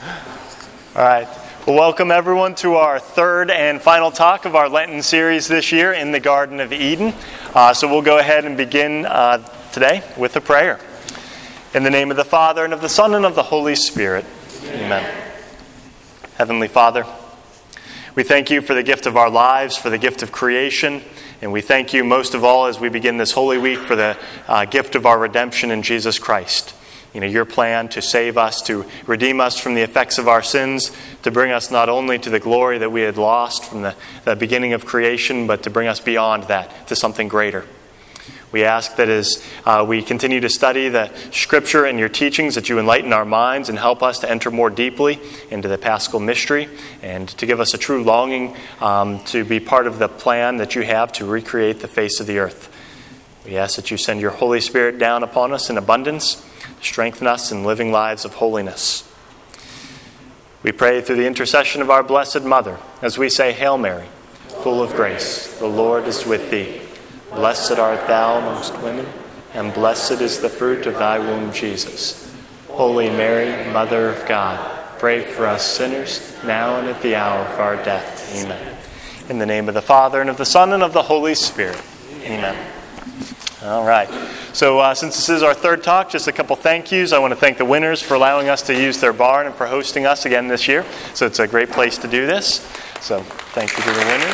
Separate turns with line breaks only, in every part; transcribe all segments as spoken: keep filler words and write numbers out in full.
All right. Well, welcome everyone to our third and final talk of our Lenten series this year in the Garden of Eden. Uh, so we'll go ahead and begin uh, today with a prayer. In the name of the Father, and of the Son, and of the Holy Spirit. Amen. Amen. Heavenly Father, we thank you for the gift of our lives, for the gift of creation, and we thank you most of all as we begin this Holy Week for the uh, gift of our redemption in Jesus Christ. You know, your plan to save us, to redeem us from the effects of our sins, to bring us not only to the glory that we had lost from the, the beginning of creation, but to bring us beyond that to something greater. We ask that as uh, we continue to study the Scripture and your teachings, that you enlighten our minds and help us to enter more deeply into the Paschal mystery and to give us a true longing um, to be part of the plan that you have to recreate the face of the earth. We ask that you send your Holy Spirit down upon us in abundance, strengthen us in living lives of holiness. We pray through the intercession of our Blessed Mother as we say, Hail Mary, full of grace, the Lord is with thee. Blessed art thou amongst women, and blessed is the fruit of thy womb, Jesus. Holy Mary, Mother of God, pray for us sinners, now and at the hour of our death. Amen. In the name of the Father, and of the Son, and of the Holy Spirit. Amen. All right. So uh, since this is our third talk, just a couple thank yous. I want to thank the winners for allowing us to use their barn and for hosting us again this year. So it's a great place to do this. So thank you to the winners.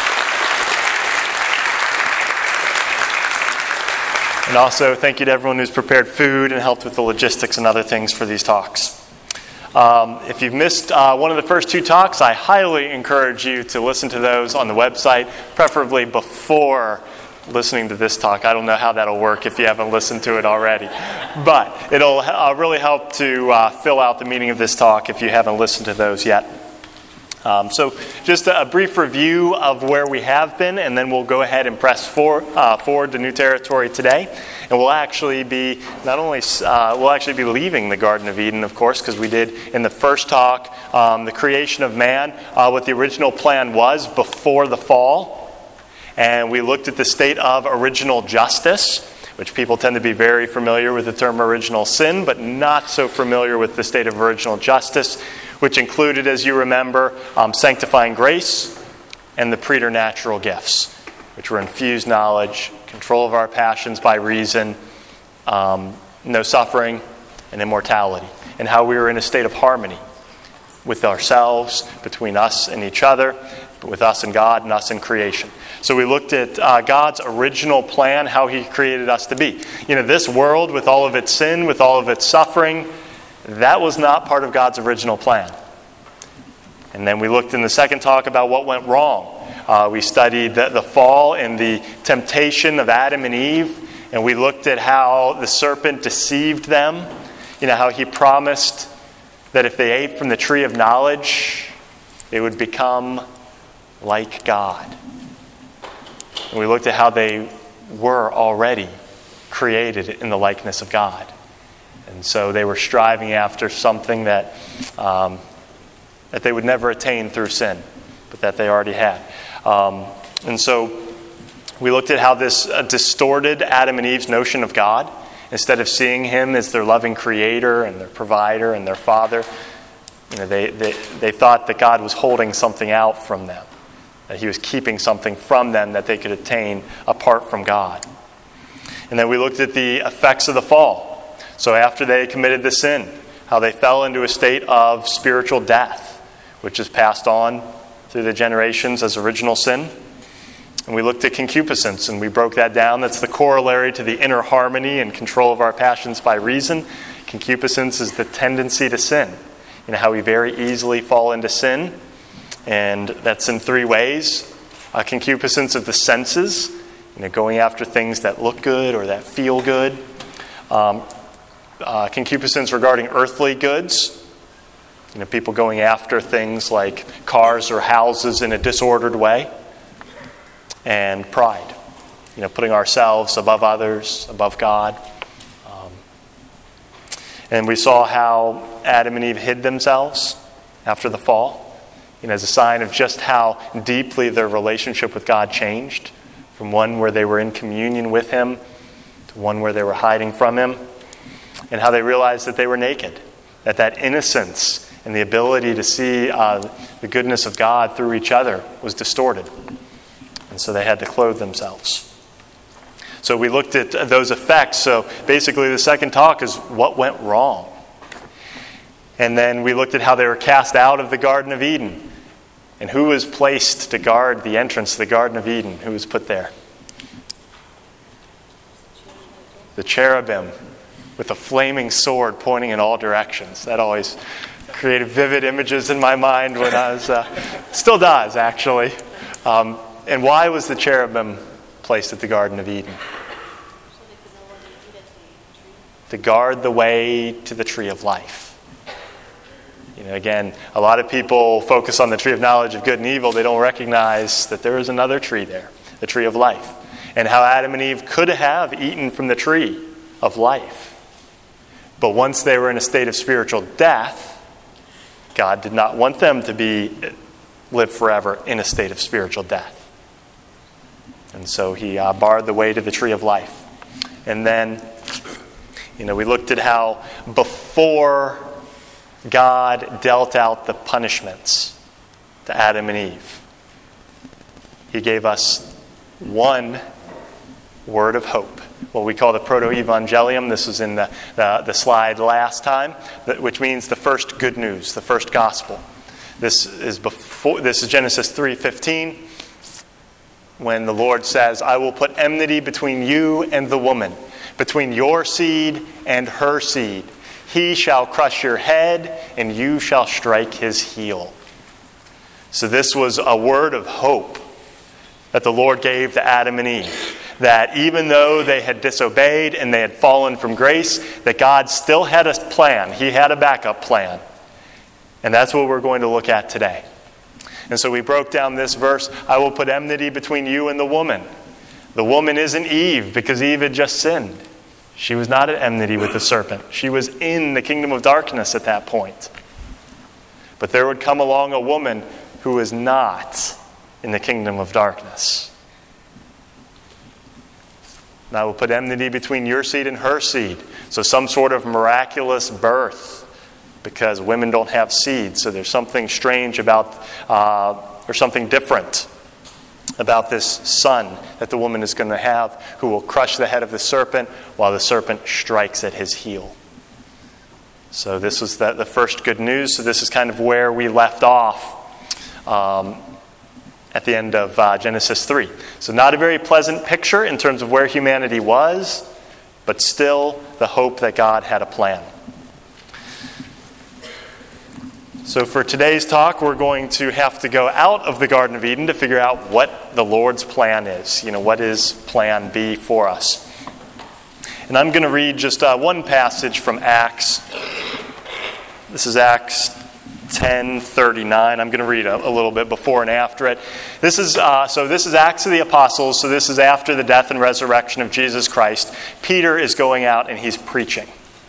And also thank you to everyone who's prepared food and helped with the logistics and other things for these talks. Um, if you've missed uh, one of the first two talks, I highly encourage you to listen to those on the website, preferably before listening to this talk. I don't know how that'll work if you haven't listened to it already. But it'll uh, really help to uh, fill out the meaning of this talk if you haven't listened to those yet. Um, so just a, a brief review of where we have been, and then we'll go ahead and press for, uh, forward to new territory today. And we'll actually be not only uh, we'll actually be leaving the Garden of Eden, of course, because we did in the first talk um, the creation of man, uh, what the original plan was before the fall. And we looked at the state of original justice, which people tend to be very familiar with the term original sin, but not so familiar with the state of original justice, which included, as you remember, um, sanctifying grace and the preternatural gifts, which were infused knowledge, control of our passions by reason, um, no suffering, and immortality, and how we were in a state of harmony with ourselves, between us and each other, with us and God, and us and creation. So we looked at uh, God's original plan, how He created us to be. You know, this world with all of its sin, with all of its suffering, that was not part of God's original plan. And then we looked in the second talk about what went wrong. Uh, we studied the, the fall and the temptation of Adam and Eve, and we looked at how the serpent deceived them. You know, how he promised that if they ate from the tree of knowledge, they would become like God. And we looked at how they were already created in the likeness of God. And so they were striving after something that um, that they would never attain through sin, but that they already had. Um, and so we looked at how this uh, distorted Adam and Eve's notion of God. Instead of seeing Him as their loving creator and their provider and their father, you know, they, they, they thought that God was holding something out from them, that He was keeping something from them that they could attain apart from God. And then we looked at the effects of the fall. So after they committed the sin, how they fell into a state of spiritual death, which is passed on through the generations as original sin. And we looked at concupiscence, and we broke that down. That's the corollary to the inner harmony and control of our passions by reason. Concupiscence is the tendency to sin. You know, how we very easily fall into sin. And that's in three ways. Uh, concupiscence of the senses, you know, going after things that look good or that feel good. Um, uh, concupiscence regarding earthly goods. You know, people going after things like cars or houses in a disordered way. And pride. You know, putting ourselves above others, above God. Um, and we saw how Adam and Eve hid themselves after the fall. You know, as a sign of just how deeply their relationship with God changed, from one where they were in communion with Him to one where they were hiding from Him, and how they realized that they were naked, that that innocence and the ability to see uh, the goodness of God through each other was distorted. And so they had to clothe themselves. So we looked at those effects. So basically the second talk is what went wrong. And then we looked at how they were cast out of the Garden of Eden. And who was placed to guard the entrance to the Garden of Eden? Who was put there? The cherubim with a flaming sword pointing in all directions. That always created vivid images in my mind when I was, uh, still does actually. Um, and why was the cherubim placed at the Garden of Eden? To guard the way to the tree of life. You know, again, a lot of people focus on the tree of knowledge of good and evil. They don't recognize that there is another tree there, the tree of life, and how Adam and Eve could have eaten from the tree of life. But once they were in a state of spiritual death, God did not want them to be live forever in a state of spiritual death. And so he uh, barred the way to the tree of life. And then, you know, we looked at how before God dealt out the punishments to Adam and Eve, he gave us one word of hope, what we call the proto-evangelium. This was in the, the, the slide last time, which means the first good news, the first gospel. This is before. This is Genesis three fifteen, when the Lord says, "I will put enmity between you and the woman, between your seed and her seed. He shall crush your head, and you shall strike his heel." So this was a word of hope that the Lord gave to Adam and Eve. That even though they had disobeyed and they had fallen from grace, that God still had a plan. He had a backup plan. And that's what we're going to look at today. And so we broke down this verse, "I will put enmity between you and the woman." The woman isn't Eve, because Eve had just sinned. She was not at enmity with the serpent. She was in the kingdom of darkness at that point. But there would come along a woman who is not in the kingdom of darkness. And I will put enmity between your seed and her seed. So some sort of miraculous birth, because women don't have seed. So there's something strange about, uh, or something different about this son that the woman is going to have, who will crush the head of the serpent while the serpent strikes at his heel. So this was the, the first good news. So this is kind of where we left off um, at the end of uh, Genesis three. So not a very pleasant picture in terms of where humanity was, but still the hope that God had a plan. So for today's talk, we're going to have to go out of the Garden of Eden to figure out what the Lord's plan is. You know, what is plan B for us? And I'm going to read just uh, one passage from Acts. This is Acts ten thirty-nine. I'm going to read a, a little bit before and after it. This is uh, so. This is Acts of the Apostles. So this is after the death and resurrection of Jesus Christ. Peter is going out and he's preaching,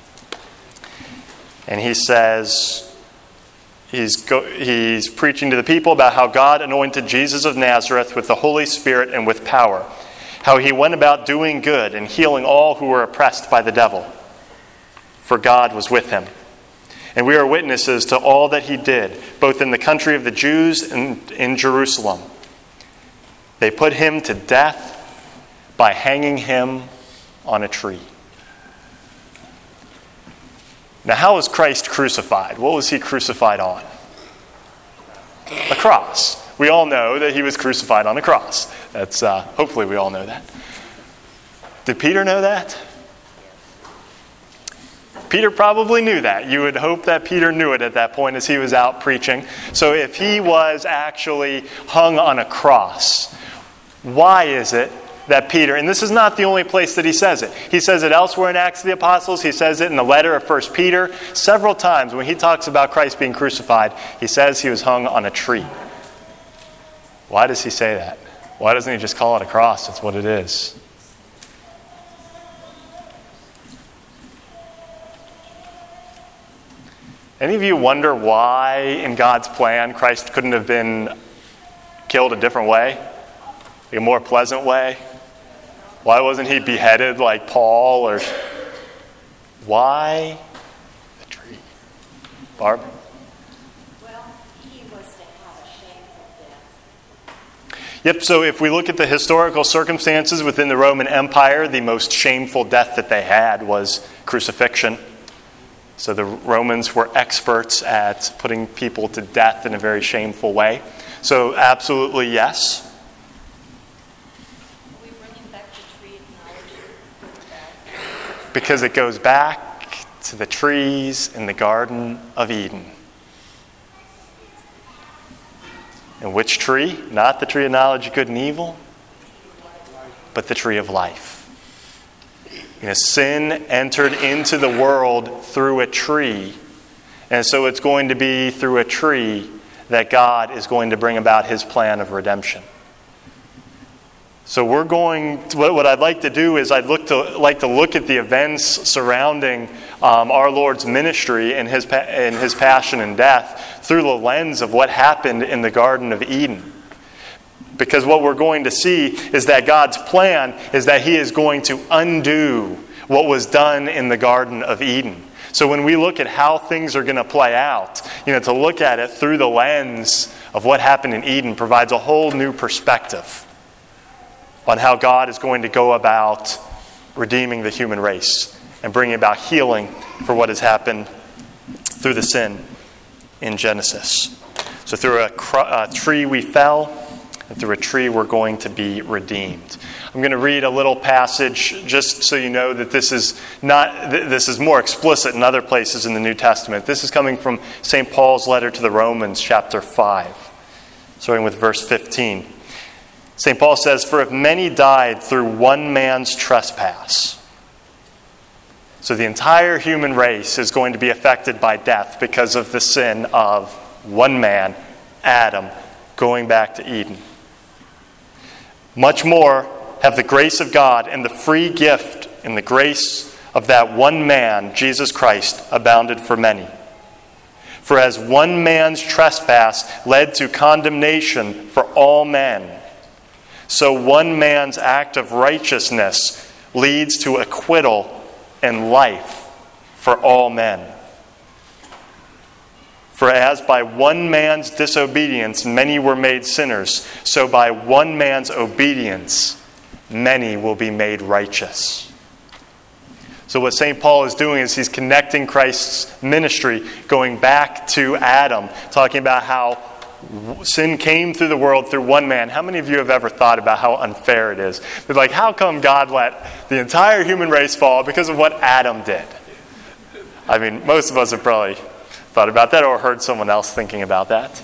and he says. He's, go, he's preaching to the people about how God anointed Jesus of Nazareth with the Holy Spirit and with power. How he went about doing good and healing all who were oppressed by the devil. For God was with him. And we are witnesses to all that he did, both in the country of the Jews and in Jerusalem. They put him to death by hanging him on a tree. Now, how was Christ crucified? What was he crucified on? A cross. We all know that he was crucified on a cross. That's uh, hopefully we all know that. Did Peter know that? Peter probably knew that. You would hope that Peter knew it at that point as he was out preaching. So if he was actually hung on a cross, why is it that Peter, and this is not the only place that he says it. He says it elsewhere in Acts of the Apostles. He says it in the letter of First Peter. Several times when he talks about Christ being crucified, he says he was hung on a tree. Why does he say that? Why doesn't he just call it a cross? It's what it is. Any of you wonder why in God's plan Christ couldn't have been killed a different way? Like a more pleasant way? Why wasn't he beheaded like Paul? Or why the tree? Barb? Yep, so if we look at the historical circumstances within the Roman Empire, the most shameful death that they had was crucifixion. So the Romans were experts at putting people to death in a very shameful way. So absolutely yes.
Are we bringing back the tree of knowledge?
Because it goes back to the trees in the Garden of Eden. And which tree? Not the tree of knowledge of good and evil, but the tree of life. You know, sin entered into the world through a tree. And so it's going to be through a tree that God is going to bring about his plan of redemption. So we're going to, what, what I'd like to do is I'd look to, like to look at the events surrounding um, our Lord's ministry and his, and his passion and death through the lens of what happened in the Garden of Eden. Because what we're going to see is that God's plan is that he is going to undo what was done in the Garden of Eden. So when we look at how things are going to play out, you know, to look at it through the lens of what happened in Eden provides a whole new perspective on how God is going to go about redeeming the human race and bringing about healing for what has happened through the sin in Genesis. So through a, cr- a tree we fell, and through a tree we're going to be redeemed. I'm going to read a little passage just so you know that this is not this is more explicit in other places in the New Testament. This is coming from Saint Paul's letter to the Romans, chapter five, starting with verse fifteen. Saint Paul says, "For if many died through one man's trespass," so the entire human race is going to be affected by death because of the sin of one man, Adam, going back to Eden. "Much more have the grace of God and the free gift and the grace of that one man, Jesus Christ, abounded for many. For as one man's trespass led to condemnation for all men, so one man's act of righteousness leads to acquittal and life for all men. For as by one man's disobedience many were made sinners, so by one man's obedience many will be made righteous." So what Saint Paul is doing is he's connecting Christ's ministry going back to Adam, talking about how sin came through the world through one man. How many of you have ever thought about how unfair it is? They're like, how come God let the entire human race fall because of what Adam did? I mean, most of us have probably thought about that or heard someone else thinking about that.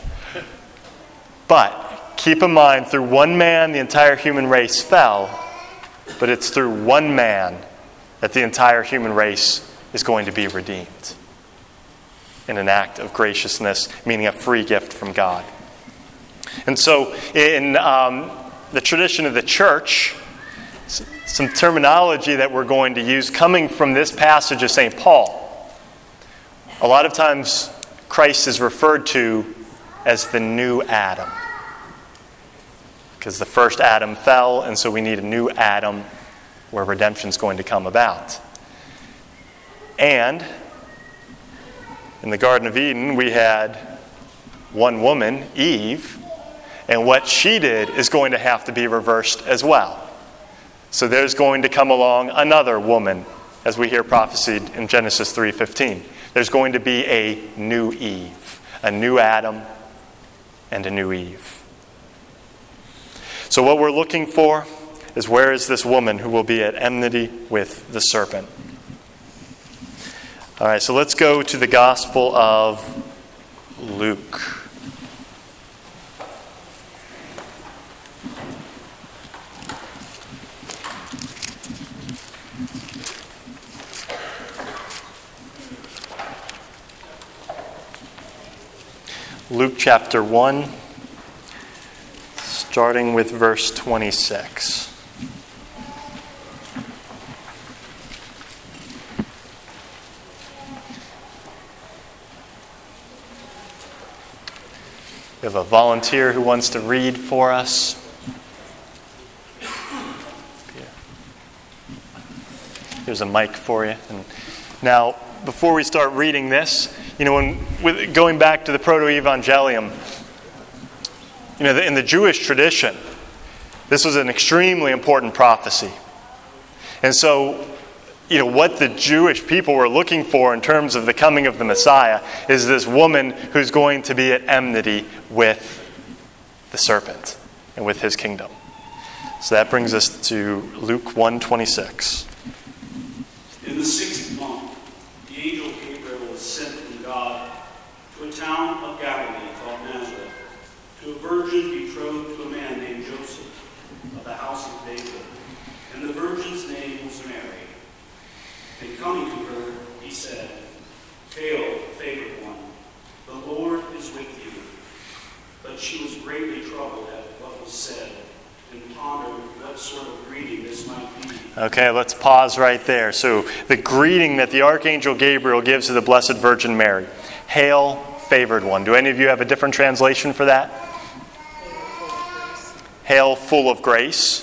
But keep in mind, through one man, the entire human race fell, but it's through one man that the entire human race is going to be redeemed in an act of graciousness, meaning a free gift from God. And so in um, the tradition of the church, some terminology that we're going to use coming from this passage of Saint Paul. A lot of times Christ is referred to as the new Adam, because the first Adam fell, and so we need a new Adam where redemption is going to come about. And in the Garden of Eden, we had one woman, Eve, and what she did is going to have to be reversed as well. So there's going to come along another woman, as we hear prophesied in Genesis three fifteen. There's going to be a new Eve, a new Adam, and a new Eve. So what we're looking for is, where is this woman who will be at enmity with the serpent? All right, so let's go to the Gospel of Luke. Luke chapter one, starting with verse twenty-six. We have a volunteer who wants to read for us. Here's a mic for you. And now, before we start reading this, you know, when with, going back to the Proto-Evangelium, you know, in the Jewish tradition, This was an extremely important prophecy. And so, you know, what the Jewish people were looking for in terms of the coming of the Messiah is this woman who's going to be at enmity with the serpent and with his kingdom. So that brings us to Luke one twenty-six.
In the sixth month, the angel Gabriel was sent from God to a town of Galilee called Nazareth, to a virgin betrothed to a man named Joseph of the house of David. And the virgin's name was Mary. And coming to her, he said, "Hail, favored one, the Lord is with you." But she was greatly troubled at what was said, and pondered what sort of greeting this might be.
Okay, let's pause right there. So the greeting that the Archangel Gabriel gives to the Blessed Virgin Mary. Hail, favored one. Do any of you have a different translation for that? Hail, full of grace.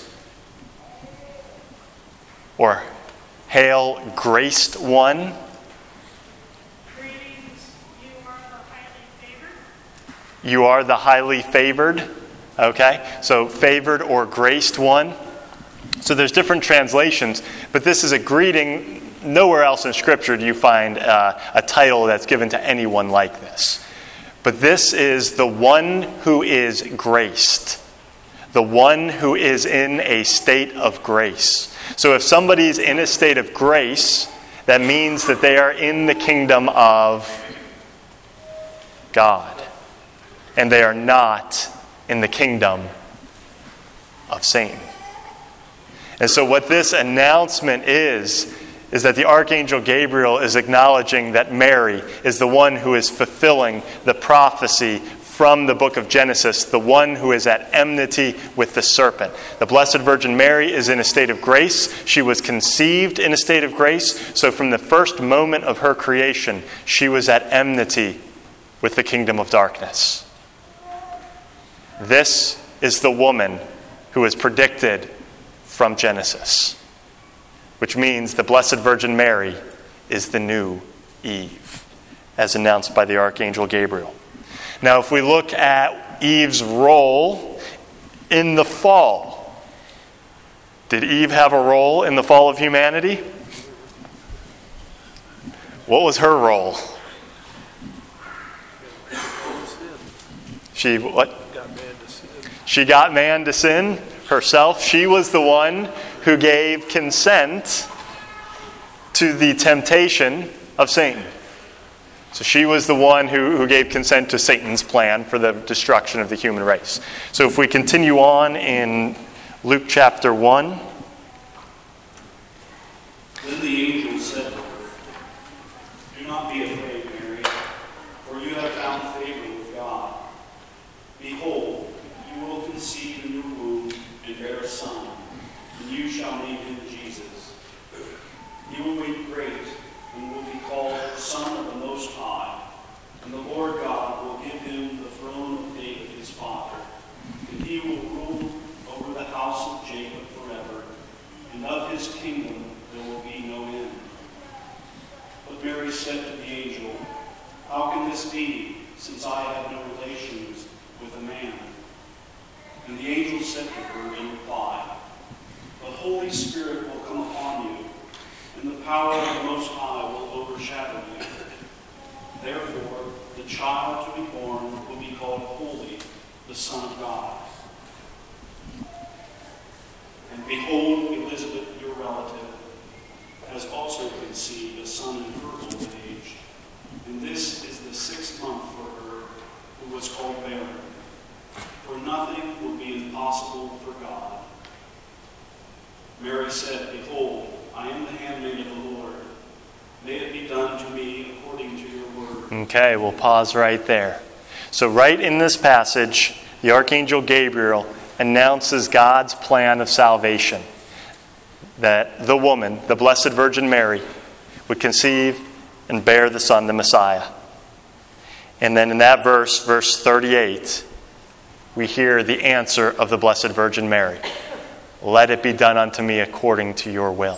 Or hail, graced one.
Greetings, you are the highly favored.
You are the highly favored. Okay, so favored or graced one. So there's different translations, but this is a greeting. Nowhere else in Scripture do you find uh, a title that's given to anyone like this. But this is the one who is graced. The one who is in a state of grace. So if somebody's in a state of grace, that means that they are in the kingdom of God. And they are not in the kingdom of Satan. And so what this announcement is, is that the Archangel Gabriel is acknowledging that Mary is the one who is fulfilling the prophecy from the book of Genesis, the one who is at enmity with the serpent. The Blessed Virgin Mary is in a state of grace. She was conceived in a state of grace. So from the first moment of her creation, she was at enmity with the kingdom of darkness. This is the woman who is predicted from Genesis, which means the Blessed Virgin Mary is the new Eve, as announced by the Archangel Gabriel. Now, if we look at Eve's role in the fall, did Eve have a role in the fall of humanity? What was her role? She what? She got man to sin herself. She was the one who gave consent to the temptation of Satan. So she was the one who, who gave consent to Satan's plan for the destruction of the human race. So if we continue on in Luke chapter one.
Then the angel said to her, "Do not be afraid, Mary, for you have found favor with God. Behold, you will conceive in your womb and bear a son, and you shall name him Jesus. He will be great and will be called Son of the Most High, and the Lord God will give him the throne of David his father, and he will rule over the house of Jacob forever, and of his kingdom there will be no end." But Mary said to the angel, "How can this be, since I have no relations with a man?" And the angel said to her in reply, "The Holy Spirit will come upon you, and the power of the Most High will overshadow you. Therefore, the child to be born will be called Holy, the Son of God. And behold, Elizabeth, your relative, has also conceived a son in her old age. And this is the sixth month for her who was called barren. For nothing will be impossible for God." Mary said, "Behold, I am the handmaid of the Lord. May it be done to me according to your word."
Okay, we'll pause right there. So right in this passage, the Archangel Gabriel announces God's plan of salvation. That the woman, the Blessed Virgin Mary, would conceive and bear the Son, the Messiah. And then in that verse, verse thirty-eight, we hear the answer of the Blessed Virgin Mary. "Let it be done unto me according to your will."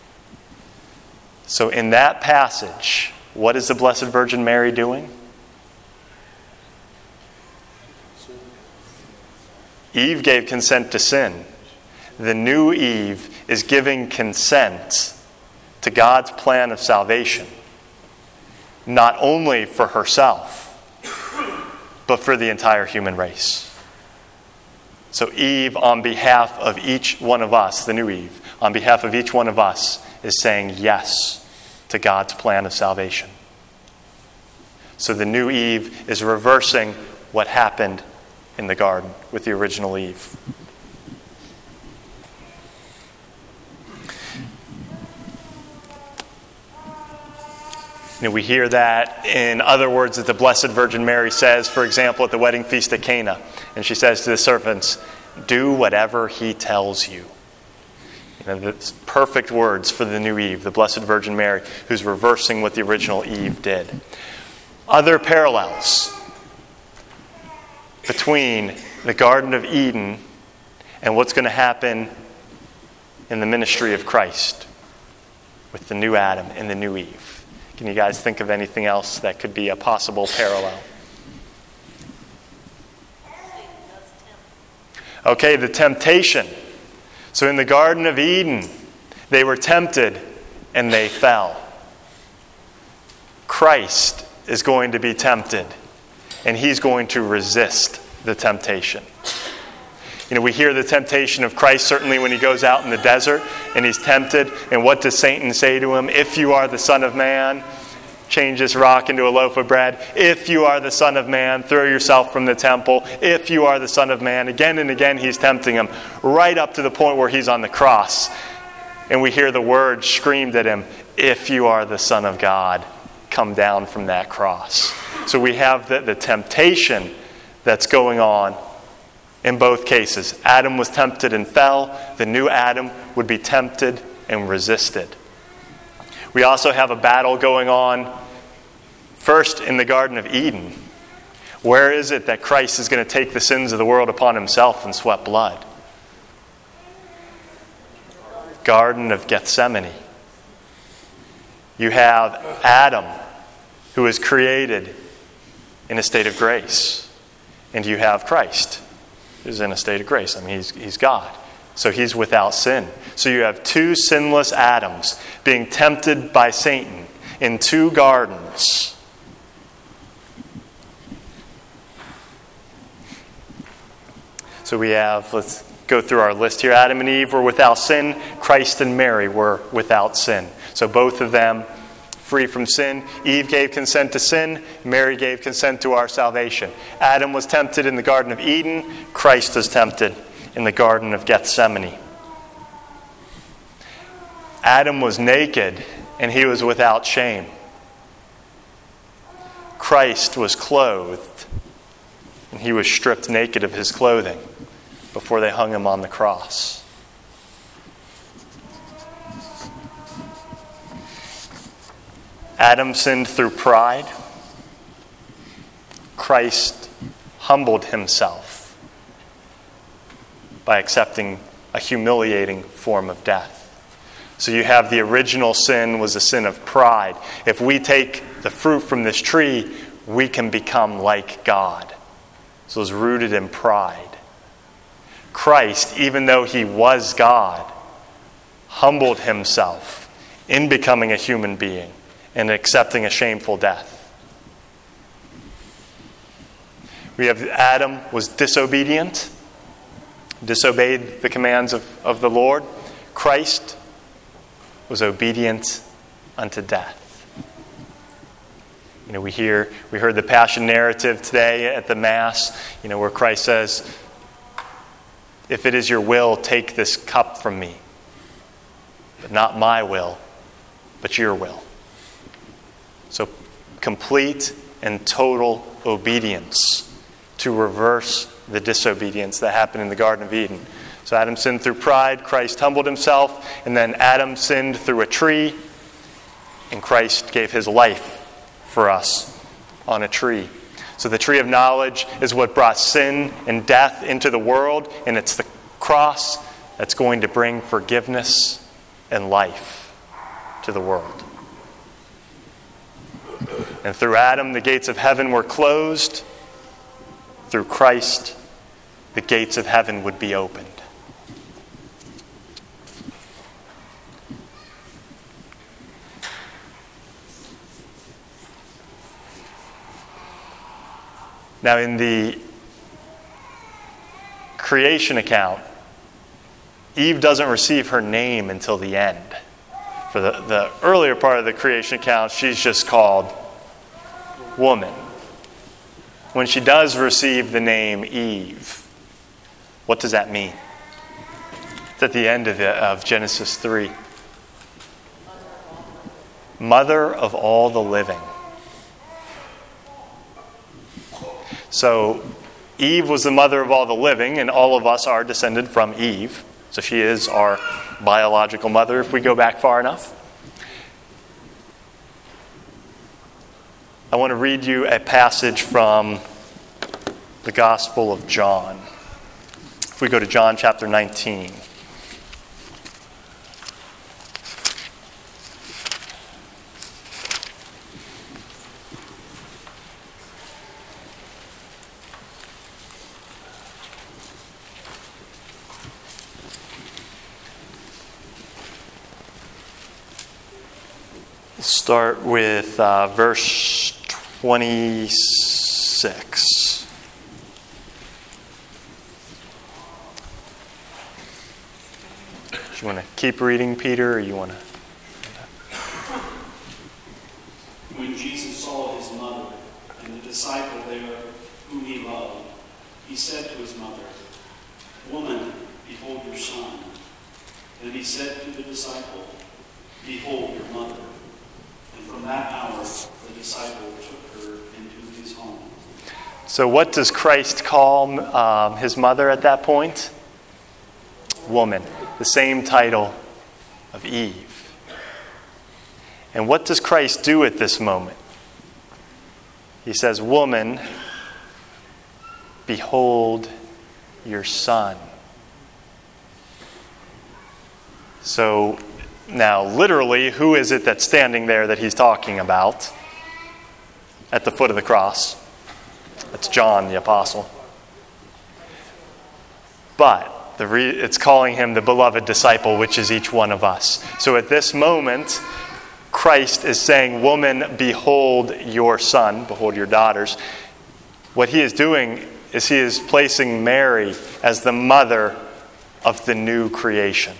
So in that passage, what is the Blessed Virgin Mary doing? Eve gave consent to sin. The new Eve is giving consent to God's plan of salvation, not only for herself, but for the entire human race. So Eve, on behalf of each one of us, the new Eve, on behalf of each one of us, is saying yes to God's plan of salvation. So the new Eve is reversing what happened in the garden with the original Eve. You know, we hear that in other words that the Blessed Virgin Mary says, for example, at the wedding feast at Cana. And she says to the servants, "Do whatever he tells you." You know, that's perfect words for the new Eve, the Blessed Virgin Mary, who's reversing what the original Eve did. Other parallels between the Garden of Eden and what's going to happen in the ministry of Christ with the new Adam and the new Eve. Can you guys think of anything else that could be a possible parallel? Okay, the temptation. So in the Garden of Eden, they were tempted and they fell. Christ is going to be tempted, and he's going to resist the temptation. You know, we hear the temptation of Christ certainly when he goes out in the desert and he's tempted. And what does Satan say to him? "If you are the Son of Man, change this rock into a loaf of bread. If you are the Son of Man, throw yourself from the temple. If you are the Son of Man." Again and again he's tempting him, right up to the point where he's on the cross. And we hear the words screamed at him, "If you are the Son of God, come down from that cross." So we have the, the temptation that's going on in both cases. Adam was tempted and fell. The new Adam would be tempted and resisted. We also have a battle going on first in the Garden of Eden. Where is it that Christ is going to take the sins of the world upon himself and sweat blood? Garden of Gethsemane. You have Adam, who is created in a state of grace. And you have Christ, who's in a state of grace. I mean, he's, he's God. So he's without sin. So you have two sinless Adams being tempted by Satan in two gardens. So we have, let's go through our list here. Adam and Eve were without sin. Christ and Mary were without sin. So both of them free from sin. Eve gave consent to sin. Mary gave consent to our salvation. Adam was tempted in the Garden of Eden. Christ was tempted in the Garden of Gethsemane. Adam was naked and he was without shame. Christ was clothed and he was stripped naked of his clothing before they hung him on the cross. Adam sinned through pride. Christ humbled himself by accepting a humiliating form of death. So you have the original sin was a sin of pride. If we take the fruit from this tree, we can become like God. So it was rooted in pride. Christ, even though he was God, humbled himself in becoming a human being and accepting a shameful death. We have Adam was disobedient, disobeyed the commands of, of the Lord. Christ was obedient unto death. You know, we hear we heard the Passion narrative today at the Mass, you know, where Christ says, "If it is your will, take this cup from me. But not my will, but your will." So complete and total obedience to reverse the disobedience that happened in the Garden of Eden. So Adam sinned through pride, Christ humbled himself, and then Adam sinned through a tree, and Christ gave his life for us on a tree. So the tree of knowledge is what brought sin and death into the world, and it's the cross that's going to bring forgiveness and life to the world. And through Adam, the gates of heaven were closed. Through Christ, the the gates of heaven would be opened. Now, in the creation account, Eve doesn't receive her name until the end. For the, the earlier part of the creation account, she's just called woman. When she does receive the name Eve, what does that mean? It's at the end of, the, of Genesis three. Mother of all the living. So Eve was the mother of all the living, and all of us are descended from Eve. So she is our biological mother if we go back far enough. I want to read you a passage from the Gospel of John. If we go to John chapter nineteen. Start with uh, verse twenty-six. Do you want to keep reading, Peter, or you want to?
When Jesus saw his mother and the disciple there whom he loved, he said to his mother, "Woman, behold your son." Then he said to the disciple, "Behold your mother." And from that hour, the disciple took her into his home.
So what does Christ call um, his mother at that point? Woman. The same title of Eve. And what does Christ do at this moment? He says, "Woman, behold your son." So now, literally, who is it that's standing there that he's talking about at the foot of the cross? That's John the Apostle. But the re- it's calling him the beloved disciple, which is each one of us. So at this moment, Christ is saying, "Woman, behold your son," behold your daughters. What he is doing is he is placing Mary as the mother of the new creation.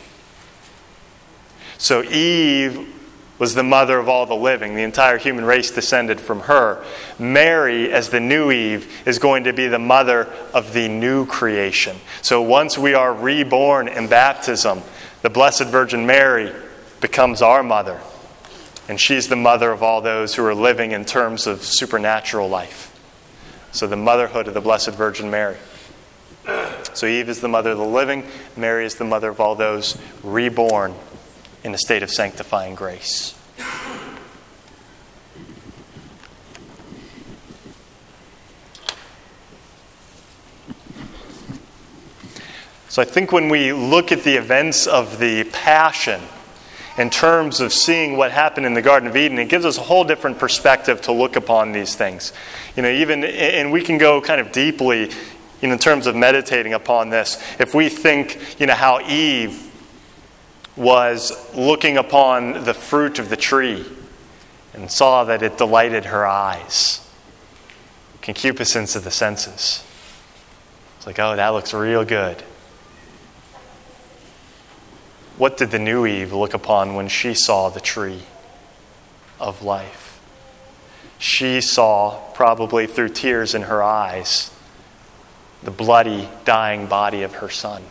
So Eve was the mother of all the living. The entire human race descended from her. Mary, as the new Eve, is going to be the mother of the new creation. So once we are reborn in baptism, the Blessed Virgin Mary becomes our mother. And she's the mother of all those who are living in terms of supernatural life. So the motherhood of the Blessed Virgin Mary. So Eve is the mother of the living. Mary is the mother of all those reborn in a state of sanctifying grace. So I think when we look at the events of the Passion in terms of seeing what happened in the Garden of Eden, it gives us a whole different perspective to look upon these things. You know, even, and we can go kind of deeply in terms of meditating upon this. If we think, you know, how Eve was looking upon the fruit of the tree and saw that it delighted her eyes. Concupiscence of the senses. It's like, oh, that looks real good. What did the new Eve look upon when she saw the tree of life? She saw, probably through tears in her eyes, the bloody, dying body of her son.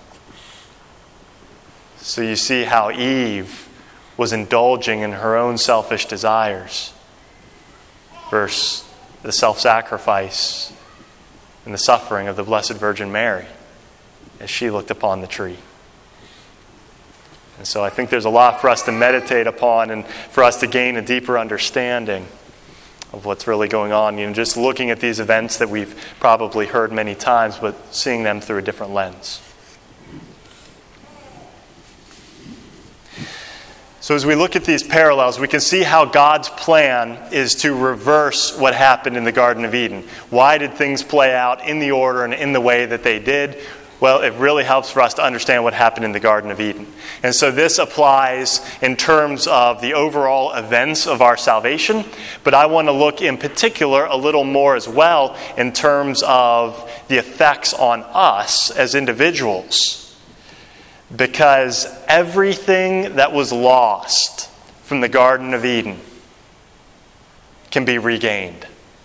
So you see how Eve was indulging in her own selfish desires versus the self-sacrifice and the suffering of the Blessed Virgin Mary as she looked upon the tree. And so I think there's a lot for us to meditate upon and for us to gain a deeper understanding of what's really going on. You know, just looking at these events that we've probably heard many times, but seeing them through a different lens. So as we look at these parallels, we can see how God's plan is to reverse what happened in the Garden of Eden. Why did things play out in the order and in the way that they did? Well, it really helps for us to understand what happened in the Garden of Eden. And so this applies in terms of the overall events of our salvation, but I want to look in particular a little more as well in terms of the effects on us as individuals. Because everything that was lost from the Garden of Eden can be regained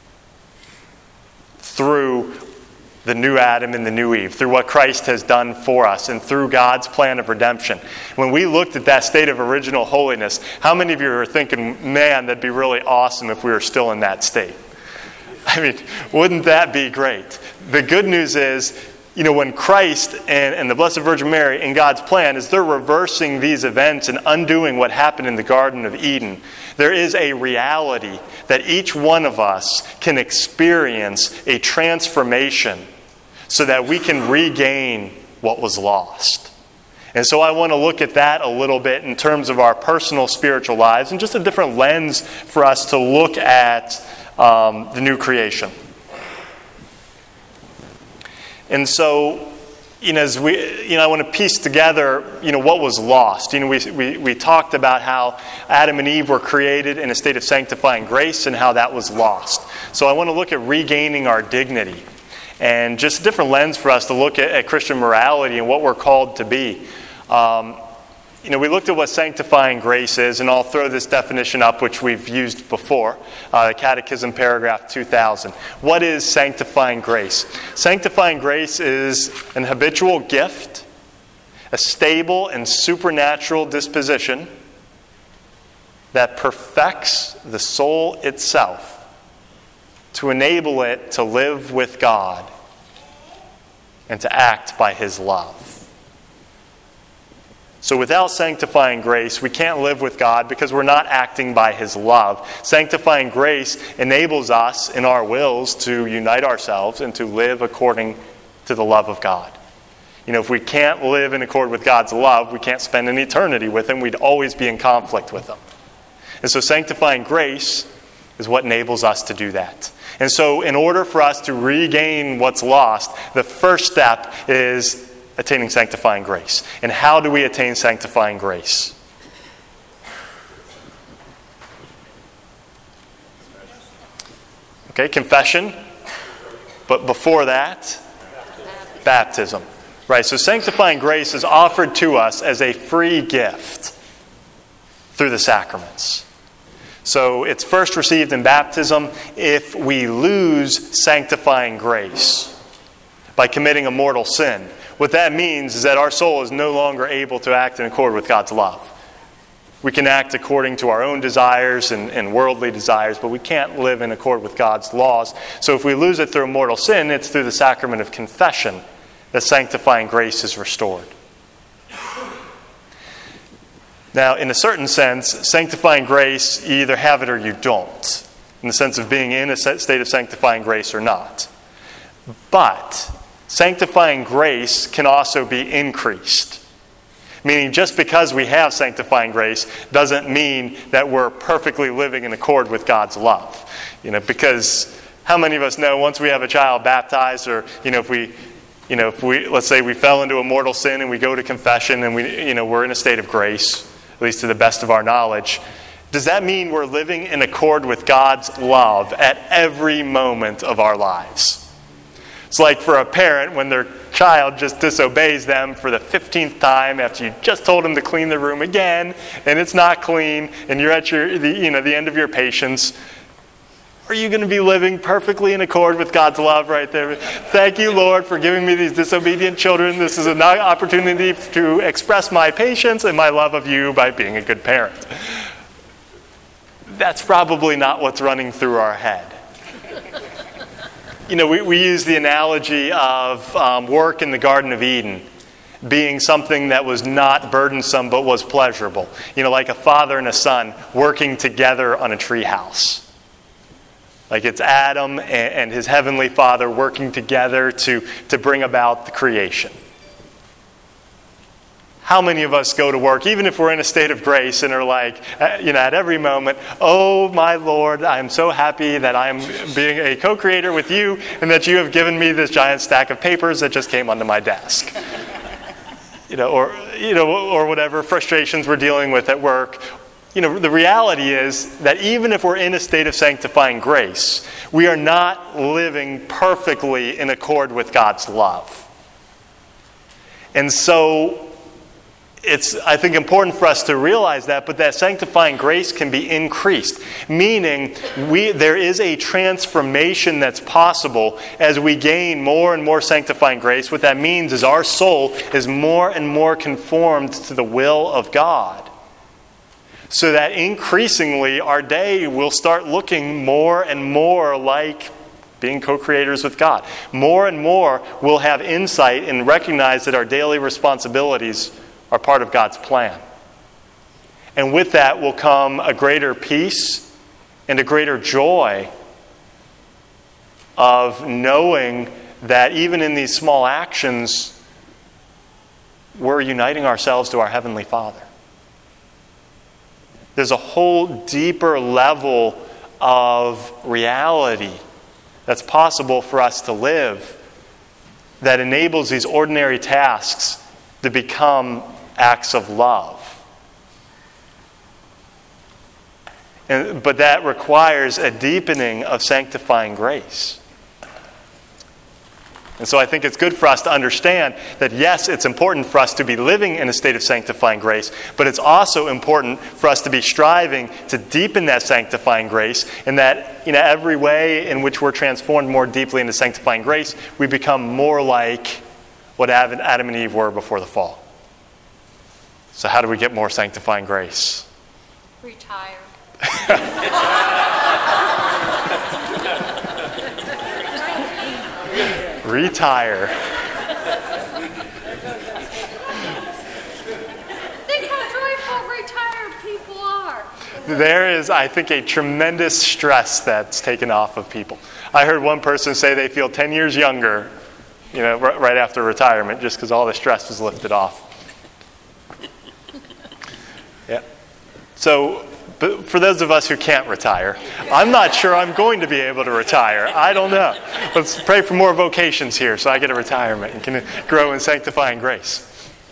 through the new Adam and the new Eve, through what Christ has done for us and through God's plan of redemption. When we looked at that state of original holiness, how many of you are thinking, man, that'd be really awesome if we were still in that state? I mean, wouldn't that be great? The good news is, you know, when Christ and, and the Blessed Virgin Mary in God's plan is they're reversing these events and undoing what happened in the Garden of Eden, there is a reality that each one of us can experience a transformation so that we can regain what was lost. And so I want to look at that a little bit in terms of our personal spiritual lives and just a different lens for us to look at um, the new creation. And so, you know, as we, you know, I want to piece together, you know, what was lost. You know, we, we we talked about how Adam and Eve were created in a state of sanctifying grace and how that was lost. So I want to look at regaining our dignity and just a different lens for us to look at, at Christian morality and what we're called to be. Um, you know, we looked at what sanctifying grace is, and I'll throw this definition up, which we've used before, uh, the Catechism, paragraph two thousand. What is sanctifying grace? Sanctifying grace is an habitual gift, a stable and supernatural disposition that perfects the soul itself to enable it to live with God and to act by His love. So without sanctifying grace, we can't live with God because we're not acting by His love. Sanctifying grace enables us in our wills to unite ourselves and to live according to the love of God. You know, if we can't live in accord with God's love, we can't spend an eternity with Him. We'd always be in conflict with Him. And so sanctifying grace is what enables us to do that. And so in order for us to regain what's lost, the first step is attaining sanctifying grace. And how do we attain sanctifying grace? Okay, confession. But before that, baptism. Right, so sanctifying grace is offered to us as a free gift through the sacraments. So it's first received in baptism. If we lose sanctifying grace by committing a mortal sin, what that means is that our soul is no longer able to act in accord with God's love. We can act according to our own desires and, and worldly desires, but we can't live in accord with God's laws. So if we lose it through a mortal sin, it's through the sacrament of confession that sanctifying grace is restored. Now, in a certain sense, sanctifying grace, you either have it or you don't, in the sense of being in a state of sanctifying grace or not. But sanctifying grace can also be increased. Meaning just because we have sanctifying grace doesn't mean that we're perfectly living in accord with God's love. You know, because how many of us know once we have a child baptized, or, you know, if we, you know, if we, let's say we fell into a mortal sin and we go to confession and we, you know, we're in a state of grace, at least to the best of our knowledge, does that mean we're living in accord with God's love at every moment of our lives? It's like for a parent when their child just disobeys them for the fifteenth time after you just told them to clean the room again, and it's not clean, and you're at your, the, you know, the end of your patience. Are you going to be living perfectly in accord with God's love right there? Thank you, Lord, for giving me these disobedient children. This is an opportunity to express my patience and my love of you by being a good parent. That's probably not what's running through our head. You know, we, we use the analogy of um, work in the Garden of Eden being something that was not burdensome but was pleasurable. You know, like a father and a son working together on a treehouse. Like it's Adam and, and his heavenly Father working together to, to bring about the creation. How many of us go to work, even if we're in a state of grace, and are like, you know, at every moment, oh, my Lord, I am so happy that I am being a co-creator with you and that you have given me this giant stack of papers that just came onto my desk. You know, or, you know, or whatever frustrations we're dealing with at work. You know, the reality is that even if we're in a state of sanctifying grace, we are not living perfectly in accord with God's love. And so it's, I think, important for us to realize that, but that sanctifying grace can be increased. Meaning, we there is a transformation that's possible as we gain more and more sanctifying grace. What that means is our soul is more and more conformed to the will of God. So that increasingly our day will start looking more and more like being co-creators with God. More and more we'll have insight and recognize that our daily responsibilities are part of God's plan. And with that will come a greater peace and a greater joy of knowing that even in these small actions, we're uniting ourselves to our Heavenly Father. There's a whole deeper level of reality that's possible for us to live that enables these ordinary tasks to become acts of love. And, but that requires a deepening of sanctifying grace. And so I think it's good for us to understand that, yes, it's important for us to be living in a state of sanctifying grace, but it's also important for us to be striving to deepen that sanctifying grace, and that, you know, every way in which we're transformed more deeply into sanctifying grace, we become more like what Adam and Eve were before the fall. So how do we get more sanctifying grace?
Retire.
Retire.
Think how joyful retired people are.
There is, I think, a tremendous stress that's taken off of people. I heard one person say they feel ten years younger, you know, r- right after retirement, just because all the stress was lifted off. Yeah. So, but for those of us who can't retire, I'm not sure I'm going to be able to retire. I don't know. Let's pray for more vocations here so I get a retirement and can grow in sanctifying grace.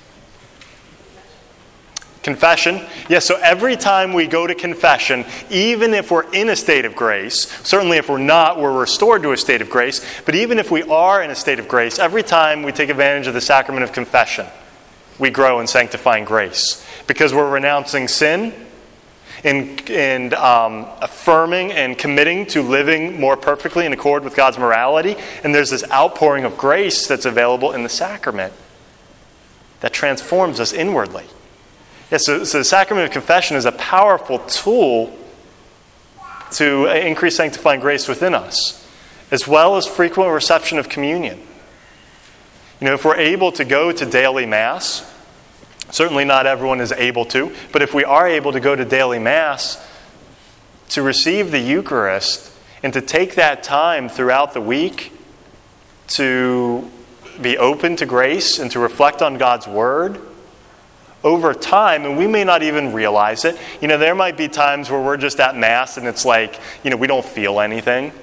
Confession. Yes, so every time we go to confession, even if we're in a state of grace, certainly if we're not, we're restored to a state of grace, but even if we are in a state of grace, every time we take advantage of the sacrament of confession, we grow in sanctifying grace. Because we're renouncing sin and, and um, affirming and committing to living more perfectly in accord with God's morality. And there's this outpouring of grace that's available in the sacrament that transforms us inwardly. Yeah, so, so the sacrament of confession is a powerful tool to increase sanctifying grace within us, as well as frequent reception of communion. You know, if we're able to go to daily Mass, certainly not everyone is able to, but if we are able to go to daily Mass, to receive the Eucharist and to take that time throughout the week to be open to grace and to reflect on God's Word, over time, and we may not even realize it. You know, there might be times where we're just at Mass and it's like, you know, we don't feel anything.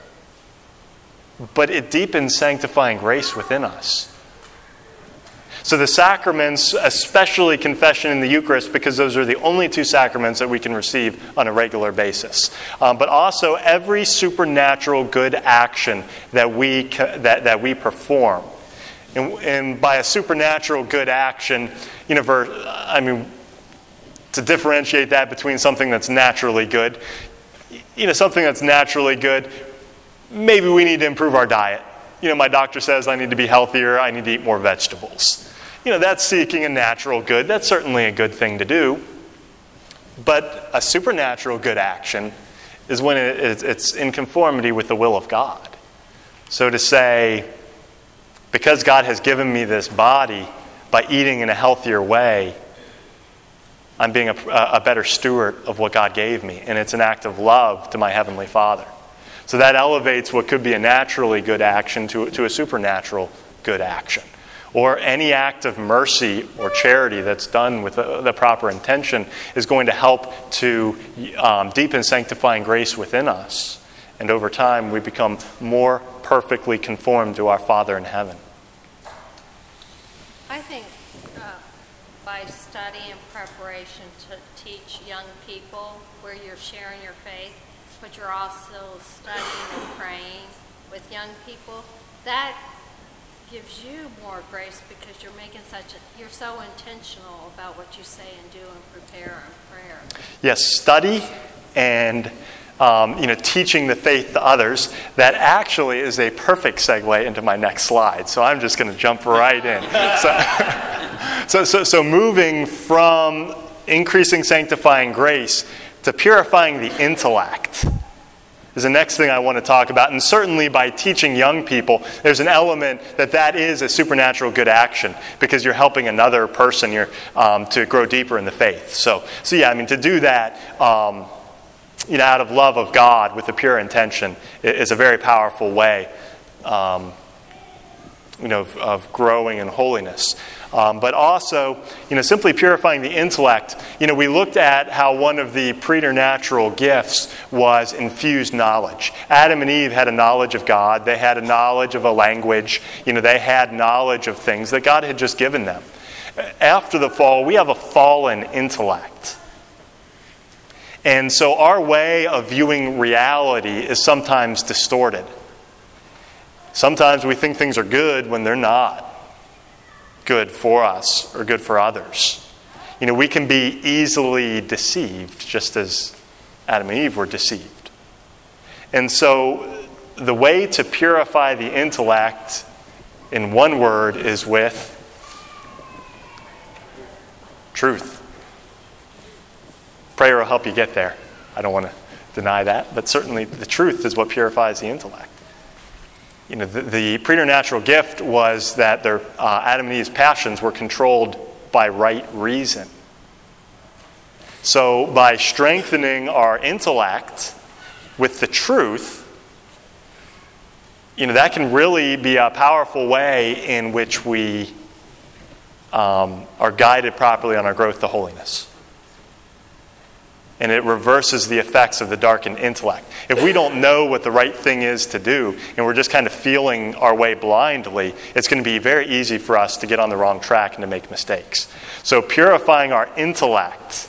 But it deepens sanctifying grace within us. So the sacraments, especially confession and the Eucharist, because those are the only two sacraments that we can receive on a regular basis. Um, but also every supernatural good action that we that, that we perform. And, and by a supernatural good action, you know, for, I mean, to differentiate that between something that's naturally good, you know, something that's naturally good, maybe we need to improve our diet. You know, my doctor says I need to be healthier, I need to eat more vegetables. You know, that's seeking a natural good. That's certainly a good thing to do. But a supernatural good action is when it, it's in conformity with the will of God. So to say, because God has given me this body, by eating in a healthier way, I'm being a, a better steward of what God gave me. And it's an act of love to my Heavenly Father. So that elevates what could be a naturally good action to, to a supernatural good action. or any act of mercy or charity that's done with the, the proper intention is going to help to um, deepen sanctifying grace within us. And over time, we become more perfectly conformed to our Father in heaven.
I think uh, by study and preparation to teach young people where you're sharing your faith, but you're also studying and praying with young people, that gives you more grace because you're making such a, you're so intentional about what you say and do and prepare in prayer.
Yes, study and um, you know, teaching the faith to others. That actually is a perfect segue into my next slide. So I'm just going to jump right in. So, so, so, so moving from increasing sanctifying grace to purifying the intellect is the next thing I want to talk about. And certainly by teaching young people, there's an element that that is a supernatural good action because you're helping another person you're, um, to grow deeper in the faith. So, so yeah, I mean, to do that um, you know, out of love of God with a pure intention is a very powerful way um, you know, of, of growing in holiness. Um, but also, you know, simply purifying the intellect. You know, we looked at how one of the preternatural gifts was infused knowledge. Adam and Eve had a knowledge of God. They had a knowledge of a language. You know, they had knowledge of things that God had just given them. After the fall, we have a fallen intellect. And so our way of viewing reality is sometimes distorted. Sometimes we think things are good when they're not good for us or good for others. You know, we can be easily deceived, just as Adam and Eve were deceived. And so the way to purify the intellect, in one word, is with truth. Prayer will help you get there. I don't want to deny that, but certainly the truth is what purifies the intellect. You know, the, the preternatural gift was that their uh, Adam and Eve's passions were controlled by right reason. So by strengthening our intellect with the truth, you know, that can really be a powerful way in which we um, are guided properly on our growth to holiness. And it reverses the effects of the darkened intellect. If we don't know what the right thing is to do, and we're just kind of feeling our way blindly, it's going to be very easy for us to get on the wrong track and to make mistakes. So purifying our intellect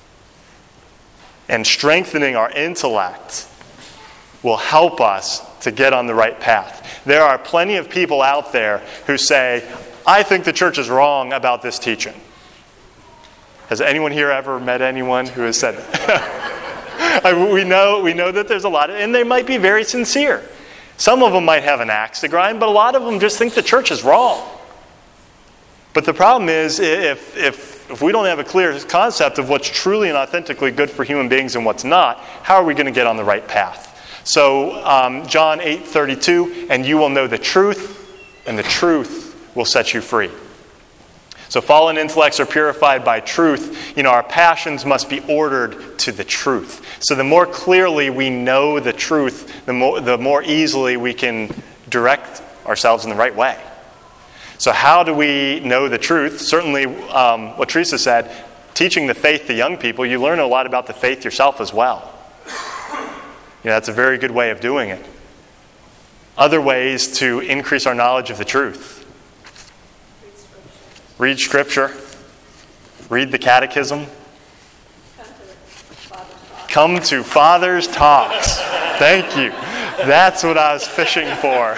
and strengthening our intellect will help us to get on the right path. There are plenty of people out there who say, I think the church is wrong about this teaching. Has anyone here ever met anyone who has said that? I, we know we know that there's a lot of, and they might be very sincere. Some of them might have an axe to grind, but a lot of them just think the church is wrong. But the problem is, if if if we don't have a clear concept of what's truly and authentically good for human beings and what's not, how are we going to get on the right path? So um, John eight thirty-two, and you will know the truth, and the truth will set you free. So fallen intellects are purified by truth. You know, our passions must be ordered to the truth. So the more clearly we know the truth, the more, the more easily we can direct ourselves in the right way. So how do we know the truth? Certainly, um, what Teresa said, teaching the faith to young people, you learn a lot about the faith yourself as well. You know, that's a very good way of doing it. Other ways to increase our knowledge of the truth. Read Scripture. Read the Catechism. Come to Father's Talks. Thank you. That's what I was fishing for.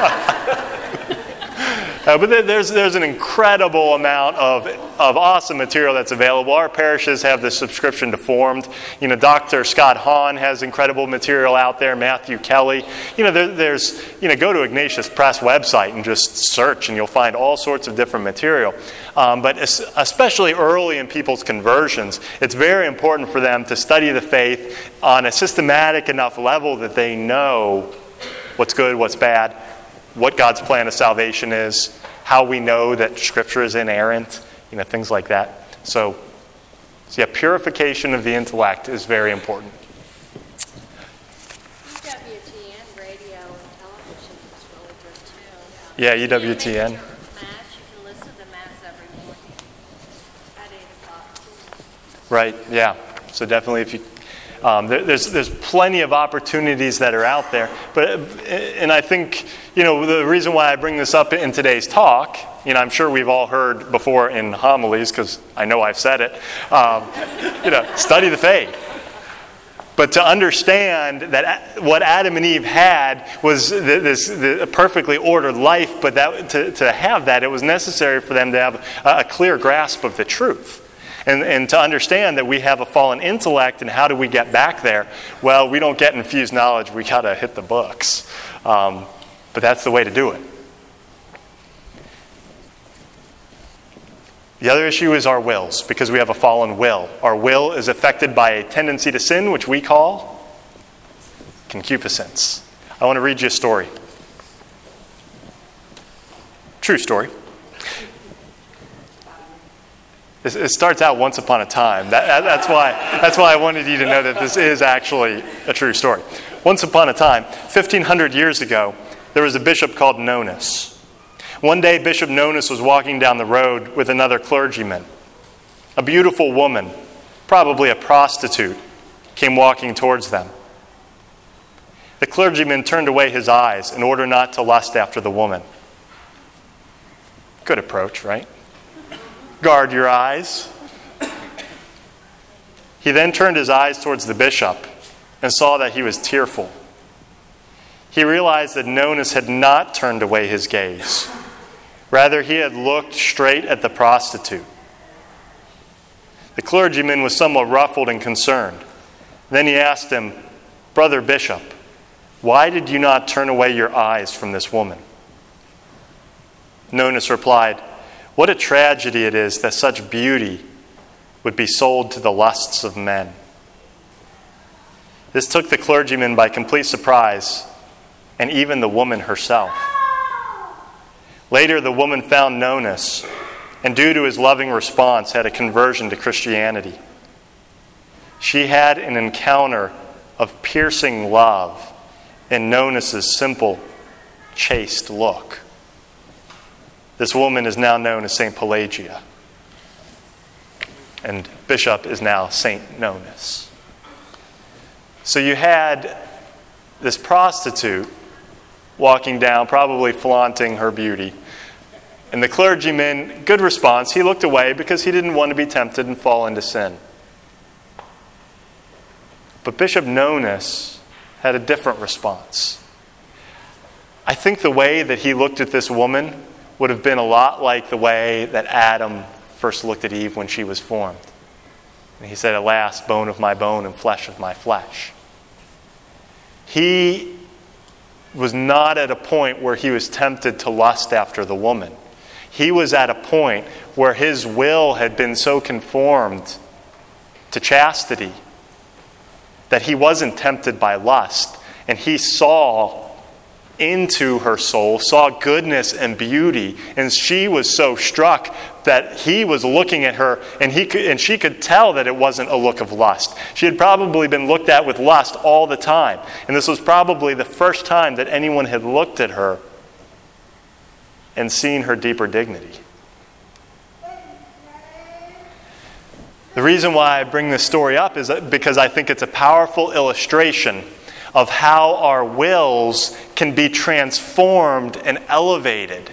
Uh, but there's there's an incredible amount of of awesome material that's available. Our parishes have the subscription to Formed. You know, Doctor Scott Hahn has incredible material out there. Matthew Kelly. You know, there, there's you know, go to Ignatius Press website and just search, and you'll find all sorts of different material. Um, but especially early in people's conversions, it's very important for them to study the faith on a systematic enough level that they know what's good, what's bad, what God's plan of salvation is, how we know that Scripture is inerrant, you know, things like that. So, so yeah, purification of the intellect is very important.
E W T N radio and television is really good too.
Yeah, E W T N.
Match, you can
right? Yeah. So definitely if you, um, there, there's there's plenty of opportunities that are out there. But, and I think, you know, the reason why I bring this up in today's talk, you know, I'm sure we've all heard before in homilies, because I know I've said it, um, you know, study the faith. But to understand that what Adam and Eve had was this, this perfectly ordered life, but that to, to have that, it was necessary for them to have a, a clear grasp of the truth. And, and to understand that we have a fallen intellect, and how do we get back there? Well, we don't get infused knowledge. We got to hit the books. Um, but that's the way to do it. The other issue is our wills, because we have a fallen will. Our will is affected by a tendency to sin, which we call concupiscence. I want to read you a story. True story. It starts out once upon a time. That, that's why, that's why I wanted you to know that this is actually a true story. Once upon a time, fifteen hundred years ago, there was a bishop called Nonus. One day, Bishop Nonus was walking down the road with another clergyman. A beautiful woman, probably a prostitute, came walking towards them. The clergyman turned away his eyes in order not to lust after the woman. Good approach, right? Guard your eyes. He then turned his eyes towards the bishop and saw that he was tearful. He realized that Nonus had not turned away his gaze. Rather, he had looked straight at the prostitute. The clergyman was somewhat ruffled and concerned. Then he asked him, "Brother Bishop, why did you not turn away your eyes from this woman?" Nonus replied, "What a tragedy it is that such beauty would be sold to the lusts of men." This took the clergyman by complete surprise, and even the woman herself. Later, the woman found Nonus, and due to his loving response, had a conversion to Christianity. She had an encounter of piercing love in Nonus' simple, chaste look. This woman is now known as Saint Pelagia, and Bishop is now Saint Nonus. So you had this prostitute walking down, probably flaunting her beauty. And the clergyman, good response, he looked away because he didn't want to be tempted and fall into sin. But Bishop Nonus had a different response. I think the way that he looked at this woman would have been a lot like the way that Adam first looked at Eve when she was formed. And he said, "At last, bone of my bone and flesh of my flesh." He was not at a point where he was tempted to lust after the woman. He was at a point where his will had been so conformed to chastity that he wasn't tempted by lust. And he saw into her soul, saw goodness and beauty. And she was so struck that he was looking at her, and he could, and she could tell that it wasn't a look of lust. She had probably been looked at with lust all the time. And this was probably the first time that anyone had looked at her and seen her deeper dignity. The reason why I bring this story up is because I think it's a powerful illustration of how our wills can be transformed and elevated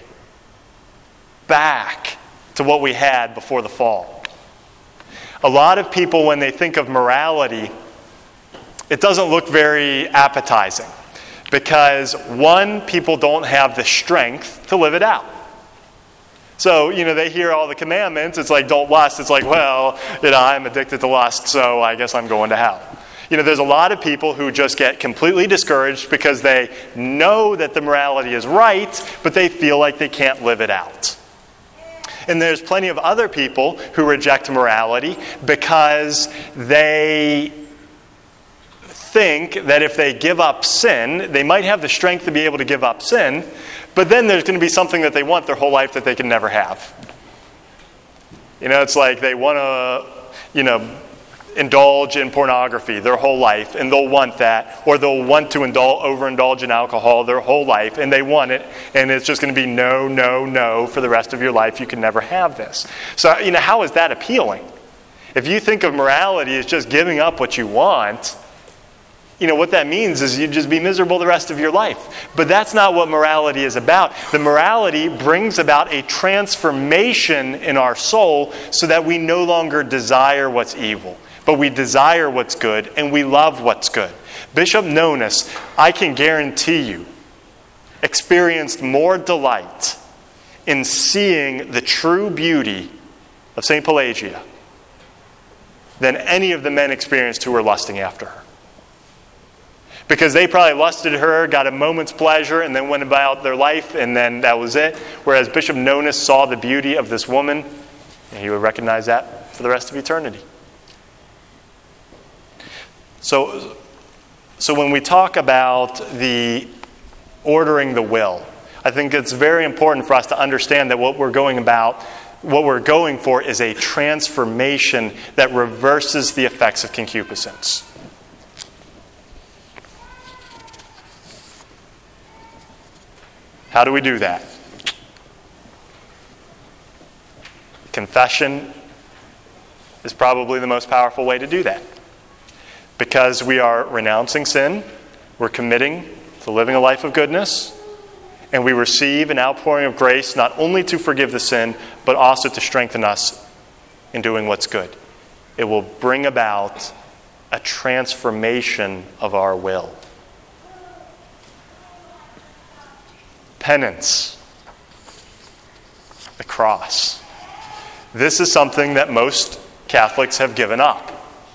back to what we had before the fall. A lot of people, when they think of morality, it doesn't look very appetizing because, one, people don't have the strength to live it out. So, you know, they hear all the commandments. It's like, don't lust. It's like, well, you know, I'm addicted to lust, so I guess I'm going to hell. You know, there's a lot of people who just get completely discouraged because they know that the morality is right, but they feel like they can't live it out. And there's plenty of other people who reject morality because they think that if they give up sin, they might have the strength to be able to give up sin, but then there's going to be something that they want their whole life that they can never have. You know, it's like they want to, you know, indulge in pornography their whole life, and they'll want that, or they'll want to indulge, overindulge in alcohol their whole life, and they want it, and it's just going to be no, no, no for the rest of your life. You can never have this. So, you know, how is that appealing? If you think of morality as just giving up what you want, you know, what that means is you'd just be miserable the rest of your life. But that's not what morality is about. The morality brings about a transformation in our soul so that we no longer desire what's evil, but we desire what's good and we love what's good. Bishop Nonus, I can guarantee you, experienced more delight in seeing the true beauty of Saint Pelagia than any of the men experienced who were lusting after her. Because they probably lusted her, got a moment's pleasure, and then went about their life, and then that was it. Whereas Bishop Nonus saw the beauty of this woman, and he would recognize that for the rest of eternity. So, so when we talk about the ordering the will, I think it's very important for us to understand that what we're going about What we're going for is a transformation that reverses the effects of concupiscence. How do we do that? Confession is probably the most powerful way to do that. Because we are renouncing sin, we're committing to living a life of goodness, and we receive an outpouring of grace not only to forgive the sin, but also to strengthen us in doing what's good. It will bring about a transformation of our will. Penance. The cross. This is something that most Catholics have given up.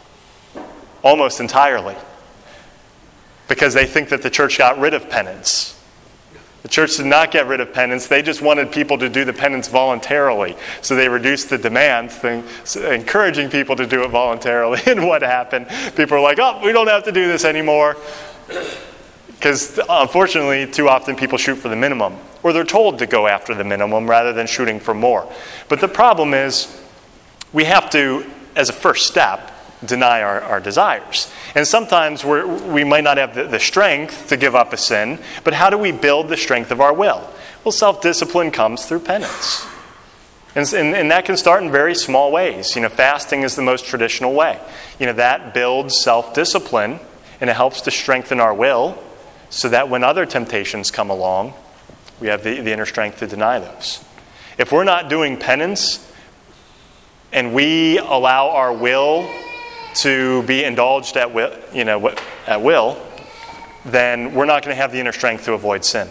Almost entirely. Because they think that the church got rid of penance. The church did not get rid of penance. They just wanted people to do the penance voluntarily. So they reduced the demand, thing, encouraging people to do it voluntarily. And what happened? People are like, oh, we don't have to do this anymore. Because unfortunately, too often people shoot for the minimum. Or they're told to go after the minimum rather than shooting for more. But the problem is, we have to, as a first step, deny our, our desires. And sometimes we're, we might not have the, the strength to give up a sin, but how do we build the strength of our will? Well, self-discipline comes through penance. And, and, and that can start in very small ways. You know, fasting is the most traditional way. You know, that builds self-discipline, and it helps to strengthen our will so that when other temptations come along, we have the, the inner strength to deny those. If we're not doing penance, and we allow our will to be indulged at will, you know, at will, then we're not going to have the inner strength to avoid sin.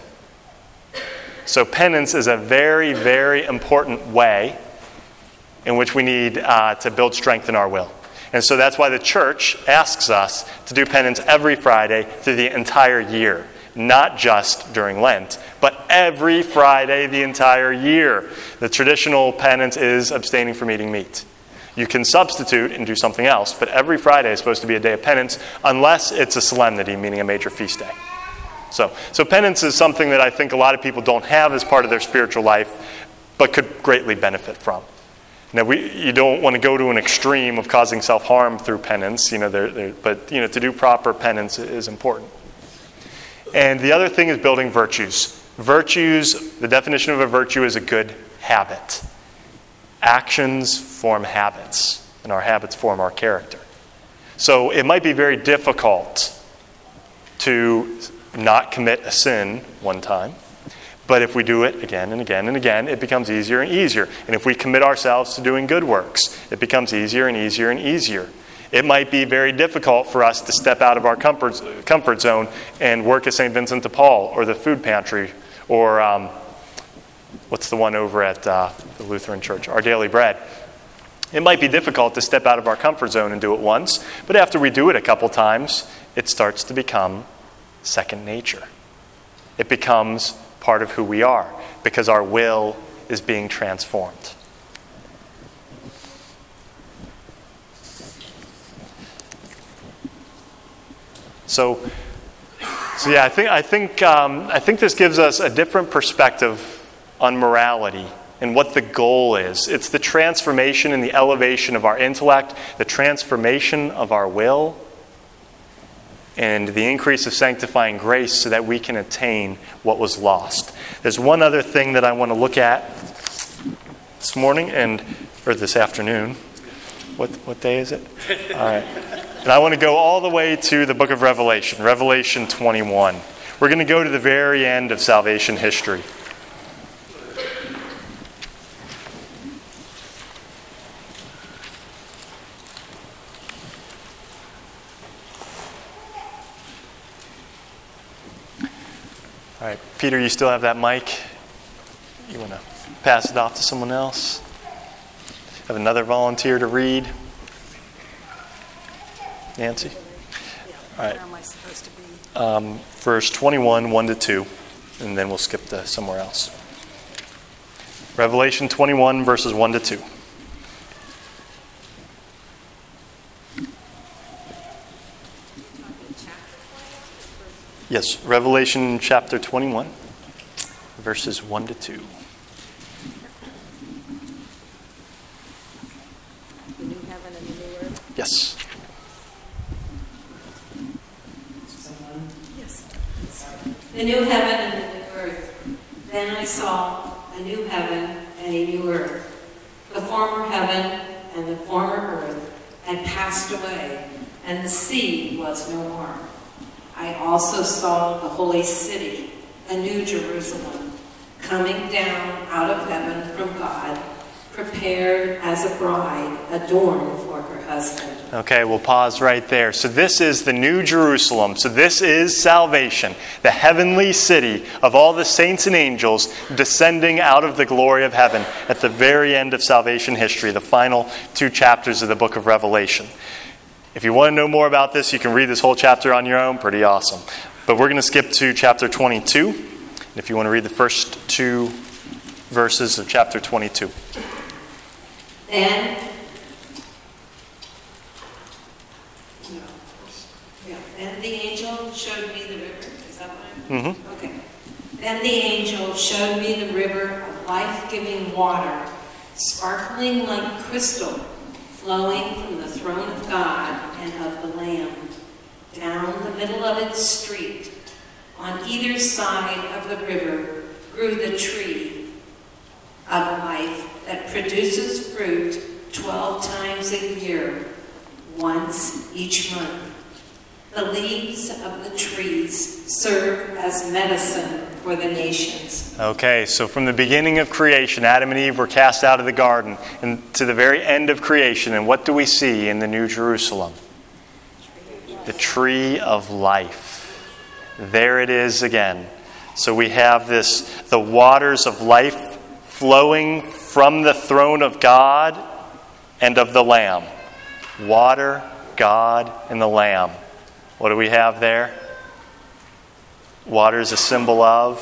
So penance is a very, very important way in which we need uh, to build strength in our will. And so that's why the church asks us to do penance every Friday through the entire year. Not just during Lent, but every Friday the entire year. The traditional penance is abstaining from eating meat. You can substitute and do something else, but every Friday is supposed to be a day of penance unless it's a solemnity, meaning a major feast day. So, so penance is something that I think a lot of people don't have as part of their spiritual life, but could greatly benefit from. Now, we, you don't want to go to an extreme of causing self-harm through penance, you know, they're, they're, but you know, to do proper penance is important. And the other thing is building virtues. Virtues, the definition of a virtue is a good habit. Actions form habits, and our habits form our character. So it might be very difficult to not commit a sin one time, but if we do it again and again and again, it becomes easier and easier. And if we commit ourselves to doing good works, it becomes easier and easier and easier. It might be very difficult for us to step out of our comfort, comfort zone and work at Saint Vincent de Paul or the food pantry or um, what's the one over at uh, the Lutheran Church? Our Daily Bread. It might be difficult to step out of our comfort zone and do it once, but after we do it a couple times, it starts to become second nature. It becomes part of who we are because our will is being transformed. So, so yeah, I think I think um, I think this gives us a different perspective on morality and what the goal is. It's the transformation and the elevation of our intellect, the transformation of our will, and the increase of sanctifying grace so that we can attain what was lost. There's one other thing that I want to look at this morning and or this afternoon. What what day is it? All right. And I want to go all the way to the book of Revelation, Revelation twenty-one. We're going to go to the very end of salvation history. All right, Peter, you still have that mic? You want to pass it off to someone else? Have another volunteer to read? Nancy? All right.
Where am I supposed to be?
Um, verse twenty-one, one to two, and then we'll skip to somewhere else. Revelation twenty-one, verses one to two. Yes, Revelation chapter twenty-one, verses one to two.
The new heaven and the new earth?
Yes.
Yes.
The new heaven and the new earth. Then I saw a new heaven and a new earth. The former heaven and the former earth had passed away, and the sea was no more. I also saw the holy city, a new Jerusalem, coming down out of heaven from God, prepared as a bride adorned for her husband.
Okay, we'll pause right there. So this is the New Jerusalem. So this is salvation, the heavenly city of all the saints and angels descending out of the glory of heaven at the very end of salvation history, the final two chapters of the book of Revelation. If you want to know more about this, you can read this whole chapter on your own. Pretty awesome. But we're going to skip to chapter twenty-two. And if you want to read the first two verses of chapter twenty-two.
Then, no, yeah, then the angel showed me the river. Is that what I'm?
Mm-hmm.
Okay. Then the angel showed me the river of life-giving water, sparkling like crystal, flowing from the throne of God and of the Lamb. Down the middle of its street, on either side of the river, grew the tree of life that produces fruit twelve times a year, once each month. The leaves of the trees serve as medicine for the nations.
Okay, so from the beginning of creation, Adam and Eve were cast out of the garden, and to the very end of creation, and what do we see in the New Jerusalem? The tree of life. There it is again. So we have this, the waters of life flowing from the throne of God and of the Lamb. Water, God, and the Lamb. What do we have there? Water is a symbol of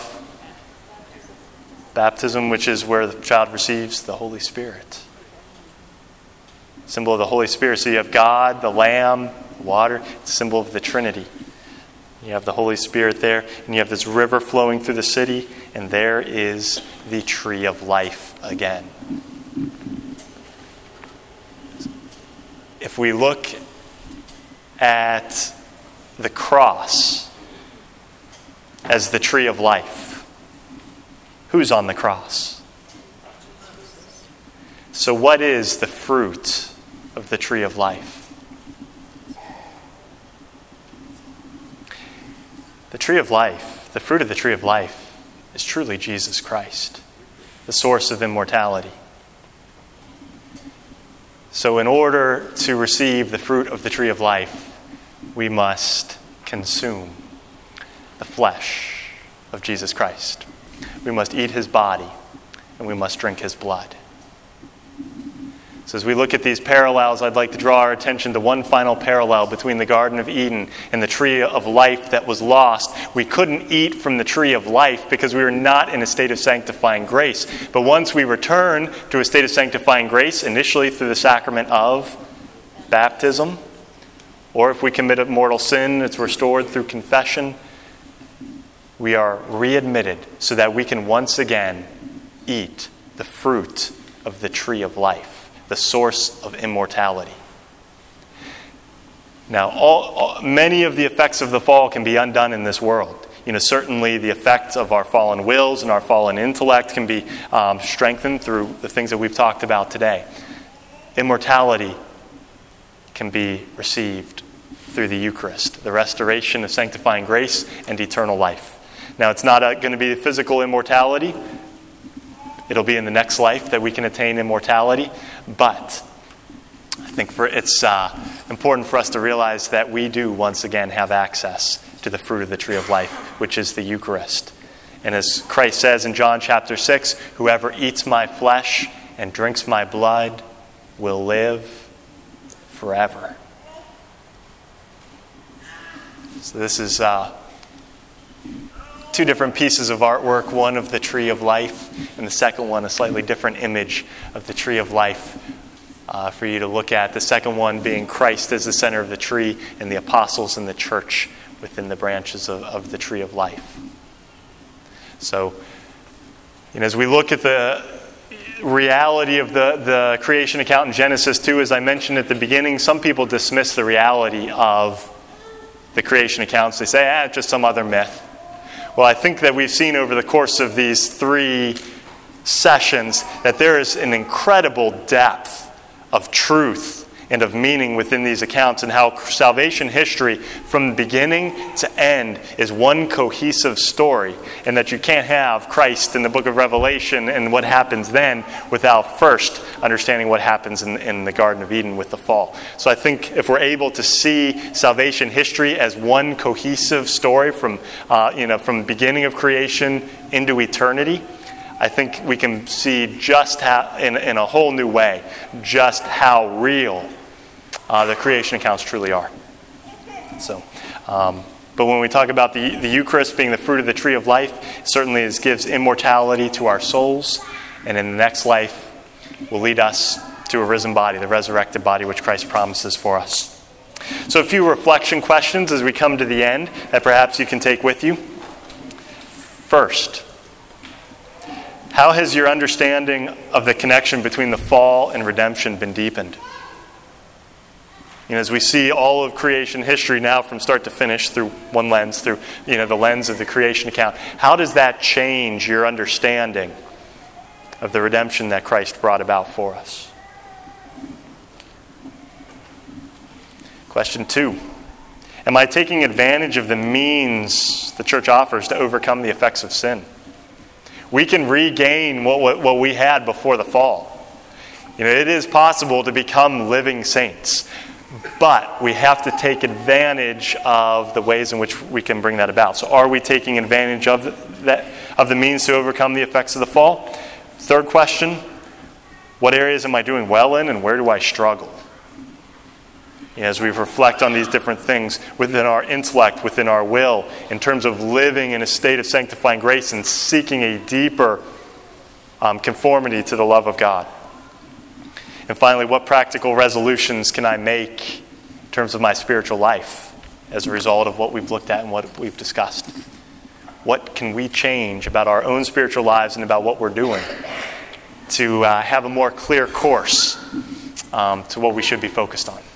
baptism, which is where the child receives the Holy Spirit. Symbol of the Holy Spirit. So you have God, the Lamb, water. It's a symbol of the Trinity. You have the Holy Spirit there, and you have this river flowing through the city, and there is the tree of life again. If we look at the cross as the tree of life, who's on the cross? So what is the fruit of the tree of life? The tree of life, the fruit of the tree of life, is truly Jesus Christ, the source of immortality. So in order to receive the fruit of the tree of life, we must consume the flesh of Jesus Christ. We must eat his body, and we must drink his blood. So as we look at these parallels, I'd like to draw our attention to one final parallel between the Garden of Eden and the tree of life that was lost. We couldn't eat from the tree of life because we were not in a state of sanctifying grace. But once we return to a state of sanctifying grace, initially through the sacrament of baptism, or if we commit a mortal sin, it's restored through confession, we are readmitted so that we can once again eat the fruit of the tree of life, the source of immortality. Now, all, all, many of the effects of the fall can be undone in this world. You know, certainly the effects of our fallen wills and our fallen intellect can be um, strengthened through the things that we've talked about today. Immortality can be received through the Eucharist, the restoration of sanctifying grace and eternal life. Now, it's not going to be physical immortality. It'll be in the next life that we can attain immortality. But I think for, it's uh, important for us to realize that we do once again have access to the fruit of the tree of life, which is the Eucharist. And as Christ says in John chapter six, whoever eats my flesh and drinks my blood will live forever. So this is uh, two different pieces of artwork, one of the tree of life, and the second one a slightly different image of the tree of life uh, for you to look at. The second one being Christ as the center of the tree and the apostles and the church within the branches of, of the tree of life. So, you know, as we look at the reality of the, the creation account in Genesis two, as I mentioned at the beginning, some people dismiss the reality of the creation accounts. They say, ah, it's just some other myth. Well, I think that we've seen over the course of these three sessions that there is an incredible depth of truth and of meaning within these accounts, and how salvation history from beginning to end is one cohesive story, and that you can't have Christ in the book of Revelation and what happens then without first understanding what happens in, in the Garden of Eden with the fall. So I think if we're able to see salvation history as one cohesive story from uh, you know from the beginning of creation into eternity, I think we can see just how, in, in a whole new way, just how real uh, the creation accounts truly are. So, um, but when we talk about the, the Eucharist being the fruit of the tree of life, it certainly is, gives immortality to our souls, and in the next life will lead us to a risen body, the resurrected body which Christ promises for us. So a few reflection questions as we come to the end that perhaps you can take with you. First, how has your understanding of the connection between the fall and redemption been deepened? You know, as we see all of creation history now from start to finish through one lens, through you know the lens of the creation account, how does that change your understanding of the redemption that Christ brought about for us? Question two. Am I taking advantage of the means the church offers to overcome the effects of sin? We can regain what, what, what we had before the fall. You know, it is possible to become living saints, but we have to take advantage of the ways in which we can bring that about. So are we taking advantage of the, that, of the means to overcome the effects of the fall? Third question, what areas am I doing well in and where do I struggle? You know, as we reflect on these different things within our intellect, within our will, in terms of living in a state of sanctifying grace and seeking a deeper um, conformity to the love of God. And finally, what practical resolutions can I make in terms of my spiritual life as a result of what we've looked at and what we've discussed? What can we change about our own spiritual lives and about what we're doing to uh, have a more clear course um, to what we should be focused on?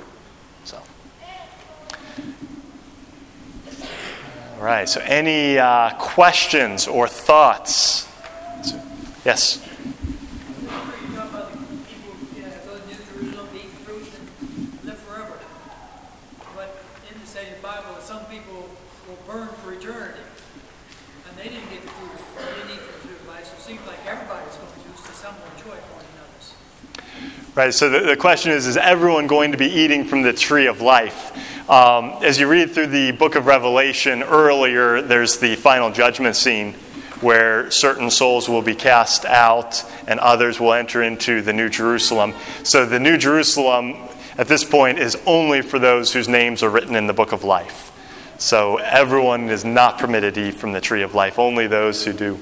All right, so any uh, questions or thoughts? Yes?
You talk about the people you know, go to New Jerusalem, eat fruit, and live forever. But in the same Bible, some people will burn for eternity. And they didn't get the fruit, they didn't eat from the tree of life. So it seems like everybody's going to, so some will enjoy it more than others.
Right, so the, the question is, is everyone going to be eating from the tree of life? Um, as you read through the book of Revelation earlier, there's the final judgment scene where certain souls will be cast out and others will enter into the New Jerusalem. So the New Jerusalem at this point is only for those whose names are written in the book of life. So everyone is not permitted to eat from the tree of life, only those who do.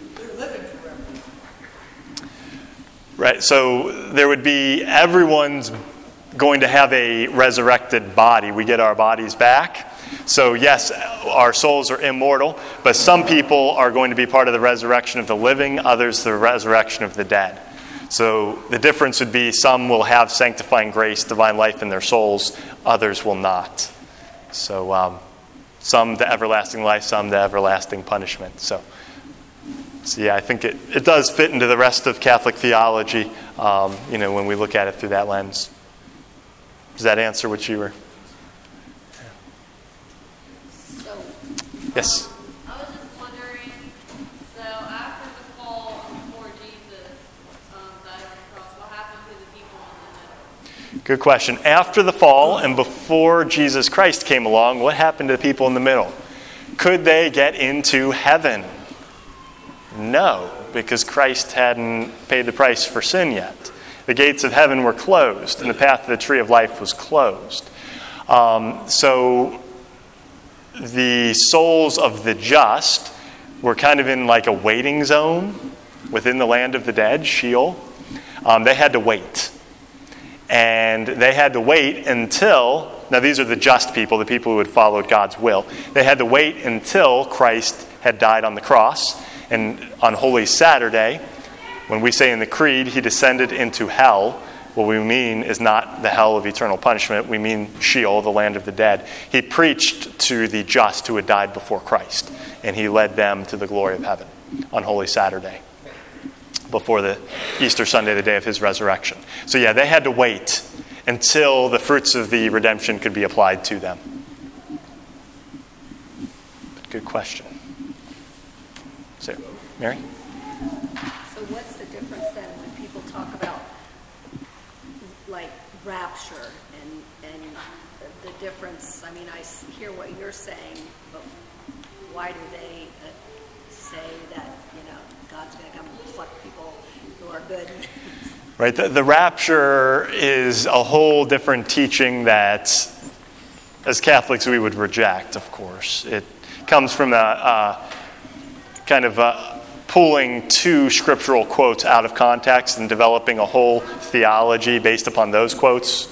Right, so there would be everyone's going to have a resurrected body. We get our bodies back. So yes, our souls are immortal, but some people are going to be part of the resurrection of the living, others the resurrection of the dead. So the difference would be some will have sanctifying grace, divine life in their souls, others will not. So um, some the everlasting life, some the everlasting punishment. So, so yeah, I think it, it does fit into the rest of Catholic theology, um, you know, when we look at it through that lens. Does that answer what you were?
So,
Yes.
I was just wondering, so after the fall and before Jesus um, died on the cross, what happened to the people in the middle?
Good question. After the fall and before Jesus Christ came along, what happened to the people in the middle? Could they get into heaven? No, because Christ hadn't paid the price for sin yet. The gates of heaven were closed, and the path to the tree of life was closed. Um, so the souls of the just were kind of in like a waiting zone within the land of the dead, Sheol. Um, they had to wait. And they had to wait until, now these are the just people, the people who had followed God's will. They had to wait until Christ had died on the cross. And on Holy Saturday, when we say in the Creed, he descended into hell, what we mean is not the hell of eternal punishment. We mean Sheol, the land of the dead. He preached to the just who had died before Christ, and he led them to the glory of heaven on Holy Saturday, before the Easter Sunday, the day of his resurrection. So yeah, they had to wait until the fruits of the redemption could be applied to them. But good question. So, Mary?
So what's the difference then when people talk about like rapture and, and the difference? I mean, I s- hear what you're saying, but why do they uh, say that, you know, God's going to come and pluck people who are good?
Right, the, the rapture is a whole different teaching that, as Catholics, we would reject, of course. It comes from a, a kind of a pulling two scriptural quotes out of context and developing a whole theology based upon those quotes,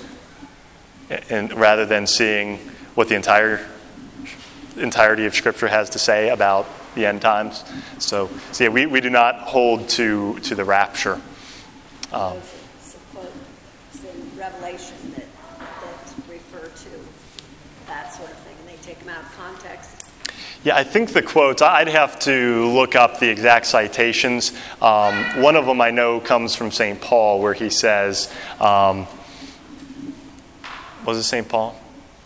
and rather than seeing what the entire entirety of Scripture has to say about the end times. So, so yeah, we, we do not hold to, to the rapture. Um,
It's a quote in Revelation that, that refer to that sort of thing, and they take them out of context.
Yeah, I think the quotes, I'd have to look up the exact citations. Um, one of them I know comes from Saint Paul, where he says, um, was it Saint Paul?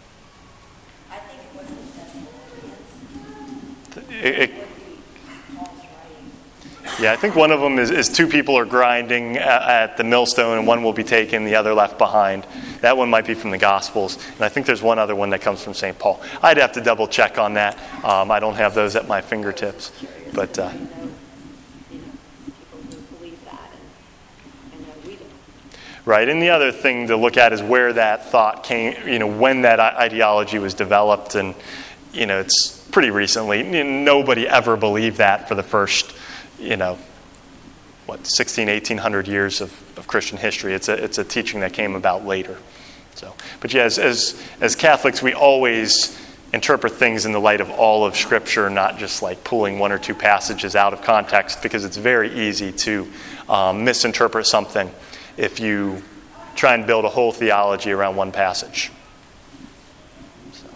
I think it was in Thessalonians.
It, it,
Would be Paul's writing.
yeah, I think one of them is, is two people are grinding at, at the millstone, and one will be taken, the other left behind. That one might be from the Gospels, and I think there's one other one that comes from Saint Paul. I'd have to double check on that. Um, I don't have those at my fingertips, but uh,
You know, you know, people who believe that, and I know we don't.
right. And the other thing to look at is where that thought came. You know, when that ideology was developed, and you know, it's pretty recently. Nobody ever believed that for the first, you know, what, sixteen, eighteen hundred years of, of Christian history. It's a it's a teaching that came about later. So, but yeah, as, as as Catholics, we always interpret things in the light of all of Scripture, not just like pulling one or two passages out of context, because it's very easy to um, misinterpret something if you try and build a whole theology around one passage. So.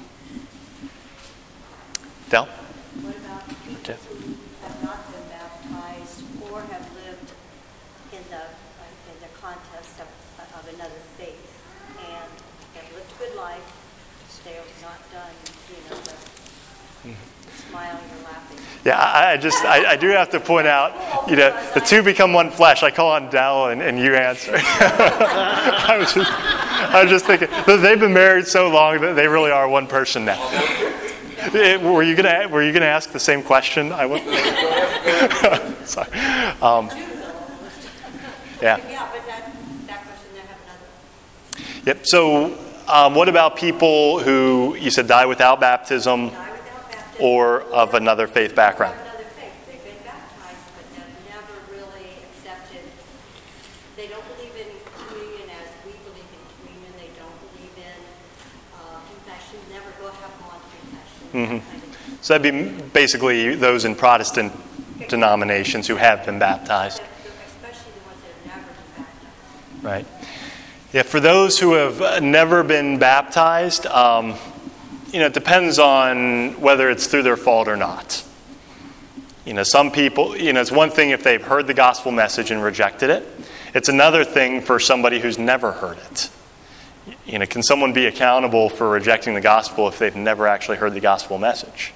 Del?
What about people
Okay.
who have not been baptized or have lived in the uh, in the context of, of another faith and have lived a good life? They have not done, you know, the smiling or laughing.
Yeah, I, I just, I, I do have to point out, you know, the two become one flesh. I call on Del and, and you answer. I was just, I was just thinking, they've been married so long that they really are one person now. It, were you gonna, were you gonna ask the same question? I would. Sorry. Um, yeah.
Yeah, but that, that question, I have another.
Yep. So, um, what about people who you said die without baptism
Die without baptism.
or of another faith background?
Of another faith. They've been baptized, but they've never really accepted. They don't believe in communion as we believe in communion. They don't believe in uh, confession. Never go have gone to confession.
Mm-hmm.
That kind of thing.
So that'd be basically those in Protestant denominations who have been baptized.
Especially the ones that have never been baptized.
Right. Yeah, for those who have never been baptized, um, you know, it depends on whether it's through their fault or not. You know, some people, you know, it's one thing if they've heard the gospel message and rejected it. It's another thing for somebody who's never heard it. you know, can someone be accountable for rejecting the gospel if they've never actually heard the gospel message?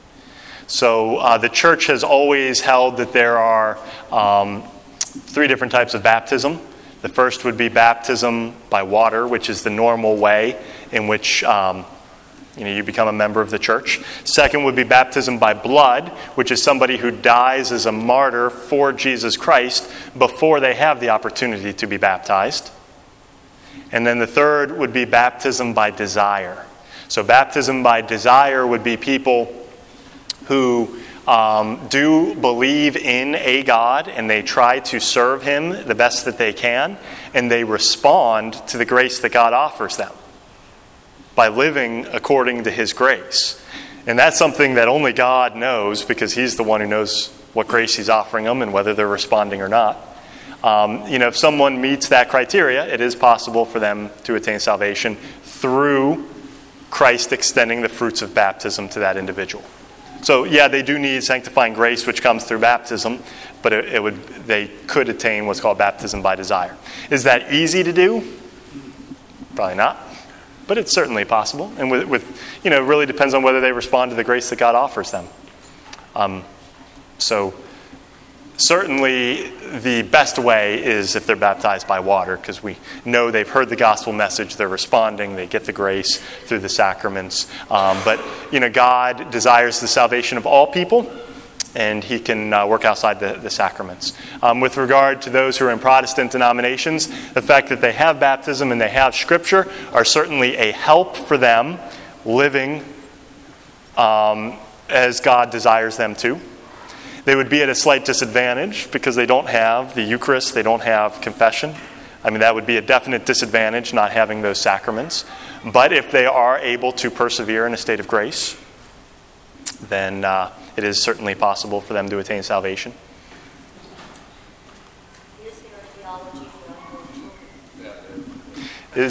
So uh, the church has always held that there are um, three different types of baptism. The first would be baptism by water, which is the normal way in which um, you know, you become a member of the church. Second would be baptism by blood, which is somebody who dies as a martyr for Jesus Christ before they have the opportunity to be baptized. And then the third would be baptism by desire. So baptism by desire would be people who um, do believe in a God and they try to serve Him the best that they can, and they respond to the grace that God offers them by living according to His grace. And that's something that only God knows, because He's the one who knows what grace He's offering them and whether they're responding or not. Um, you know, if someone meets that criteria, it is possible for them to attain salvation through Christ extending the fruits of baptism to that individual. So, yeah, they do need sanctifying grace, which comes through baptism, but it, it would they could attain what's called baptism by desire. Is that easy to do? Probably not, but it's certainly possible. And with, with you know, it really depends on whether they respond to the grace that God offers them. Um, so. Certainly, the best way is if they're baptized by water, because we know they've heard the gospel message, they're responding, they get the grace through the sacraments. Um, but, you know, God desires the salvation of all people, and He can uh, work outside the, the sacraments. Um, with regard to those who are in Protestant denominations, the fact that they have baptism and they have Scripture are certainly a help for them living um, as God desires them to. They would be at a slight disadvantage because they don't have the Eucharist, they don't have confession. I mean, that would be a definite disadvantage, not having those sacraments. But if they are able to persevere in a state of grace, then uh, it is certainly possible for them to attain salvation.
Is there a theology for unborn children?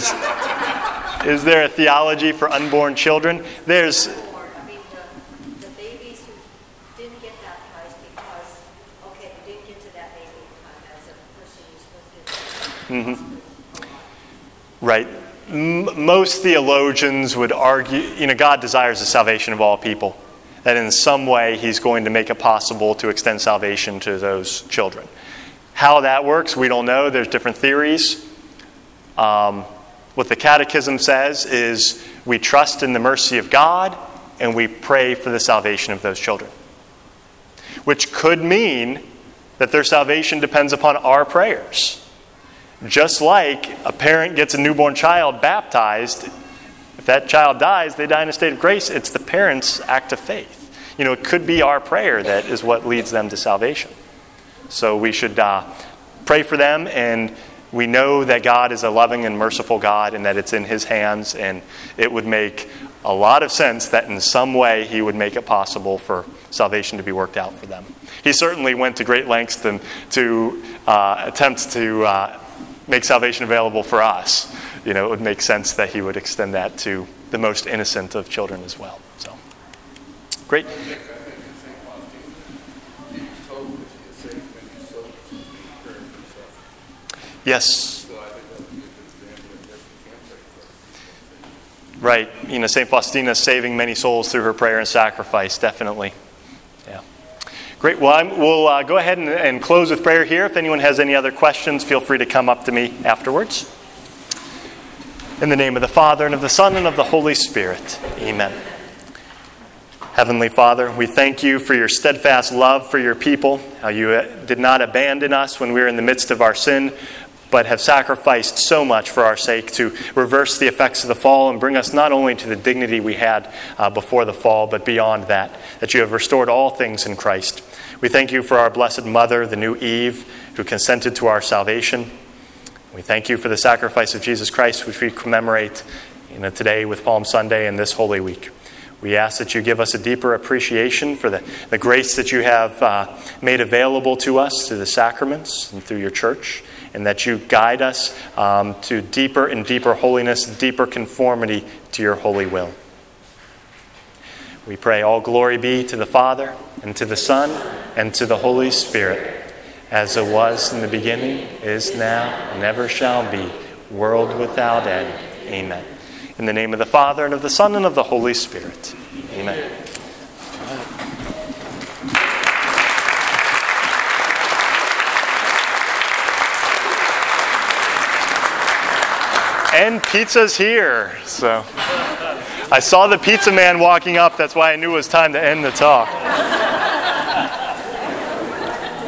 Is, is there a theology for unborn children? There's...
I mean, the, the babies who didn't get baptized because, okay, they didn't get to that baby time as a person who's supposed to.
Mm-hmm. Right. M- most theologians would argue, you know, God desires the salvation of all people. That in some way He's going to make it possible to extend salvation to those children. How that works, we don't know. There's different theories. Um, what the Catechism says is we trust in the mercy of God and we pray for the salvation of those children. Which could mean that their salvation depends upon our prayers. Just like a parent gets a newborn child baptized, if that child dies, they die in a state of grace. It's the parent's act of faith. You know, it could be our prayer that is what leads them to salvation. So we should uh, pray for them, and we know that God is a loving and merciful God and that it's in His hands, and it would make a lot of sense that in some way He would make it possible for salvation to be worked out for them. He certainly went to great lengths to, to uh, attempt to uh, make salvation available for us. You know, it would make sense that He would extend that to the most innocent of children as well. So, great.
I think, I think in Saint Faustina, he was told that he is saved when he sold his prayer himself.
Yes.
So I think that would be a good example of this.
Right. You know, Saint Faustina saving many souls through her prayer and sacrifice, definitely. Yeah. Great. Well, I'm, we'll uh, go ahead and, and close with prayer here. If anyone has any other questions, feel free to come up to me afterwards. In the name of the Father, and of the Son, and of the Holy Spirit. Amen. Heavenly Father, we thank You for Your steadfast love for Your people, how You did not abandon us when we were in the midst of our sin, but have sacrificed so much for our sake to reverse the effects of the fall and bring us not only to the dignity we had uh, before the fall, but beyond that, that You have restored all things in Christ. We thank You for our Blessed Mother, the new Eve, who consented to our salvation. We thank You for the sacrifice of Jesus Christ, which we commemorate you know, today with Palm Sunday and this Holy Week. We ask that You give us a deeper appreciation for the, the grace that You have uh, made available to us through the sacraments and through Your church, and that You guide us um, to deeper and deeper holiness, deeper conformity to Your holy will. We pray all glory be to the Father, and to the Son, and to the Holy Spirit, as it was in the beginning, is now, and ever shall be, world without end. Amen. In the name of the Father, and of the Son, and of the Holy Spirit. Amen. And pizza's here. So I saw the pizza man walking up. That's why I knew it was time to end the talk.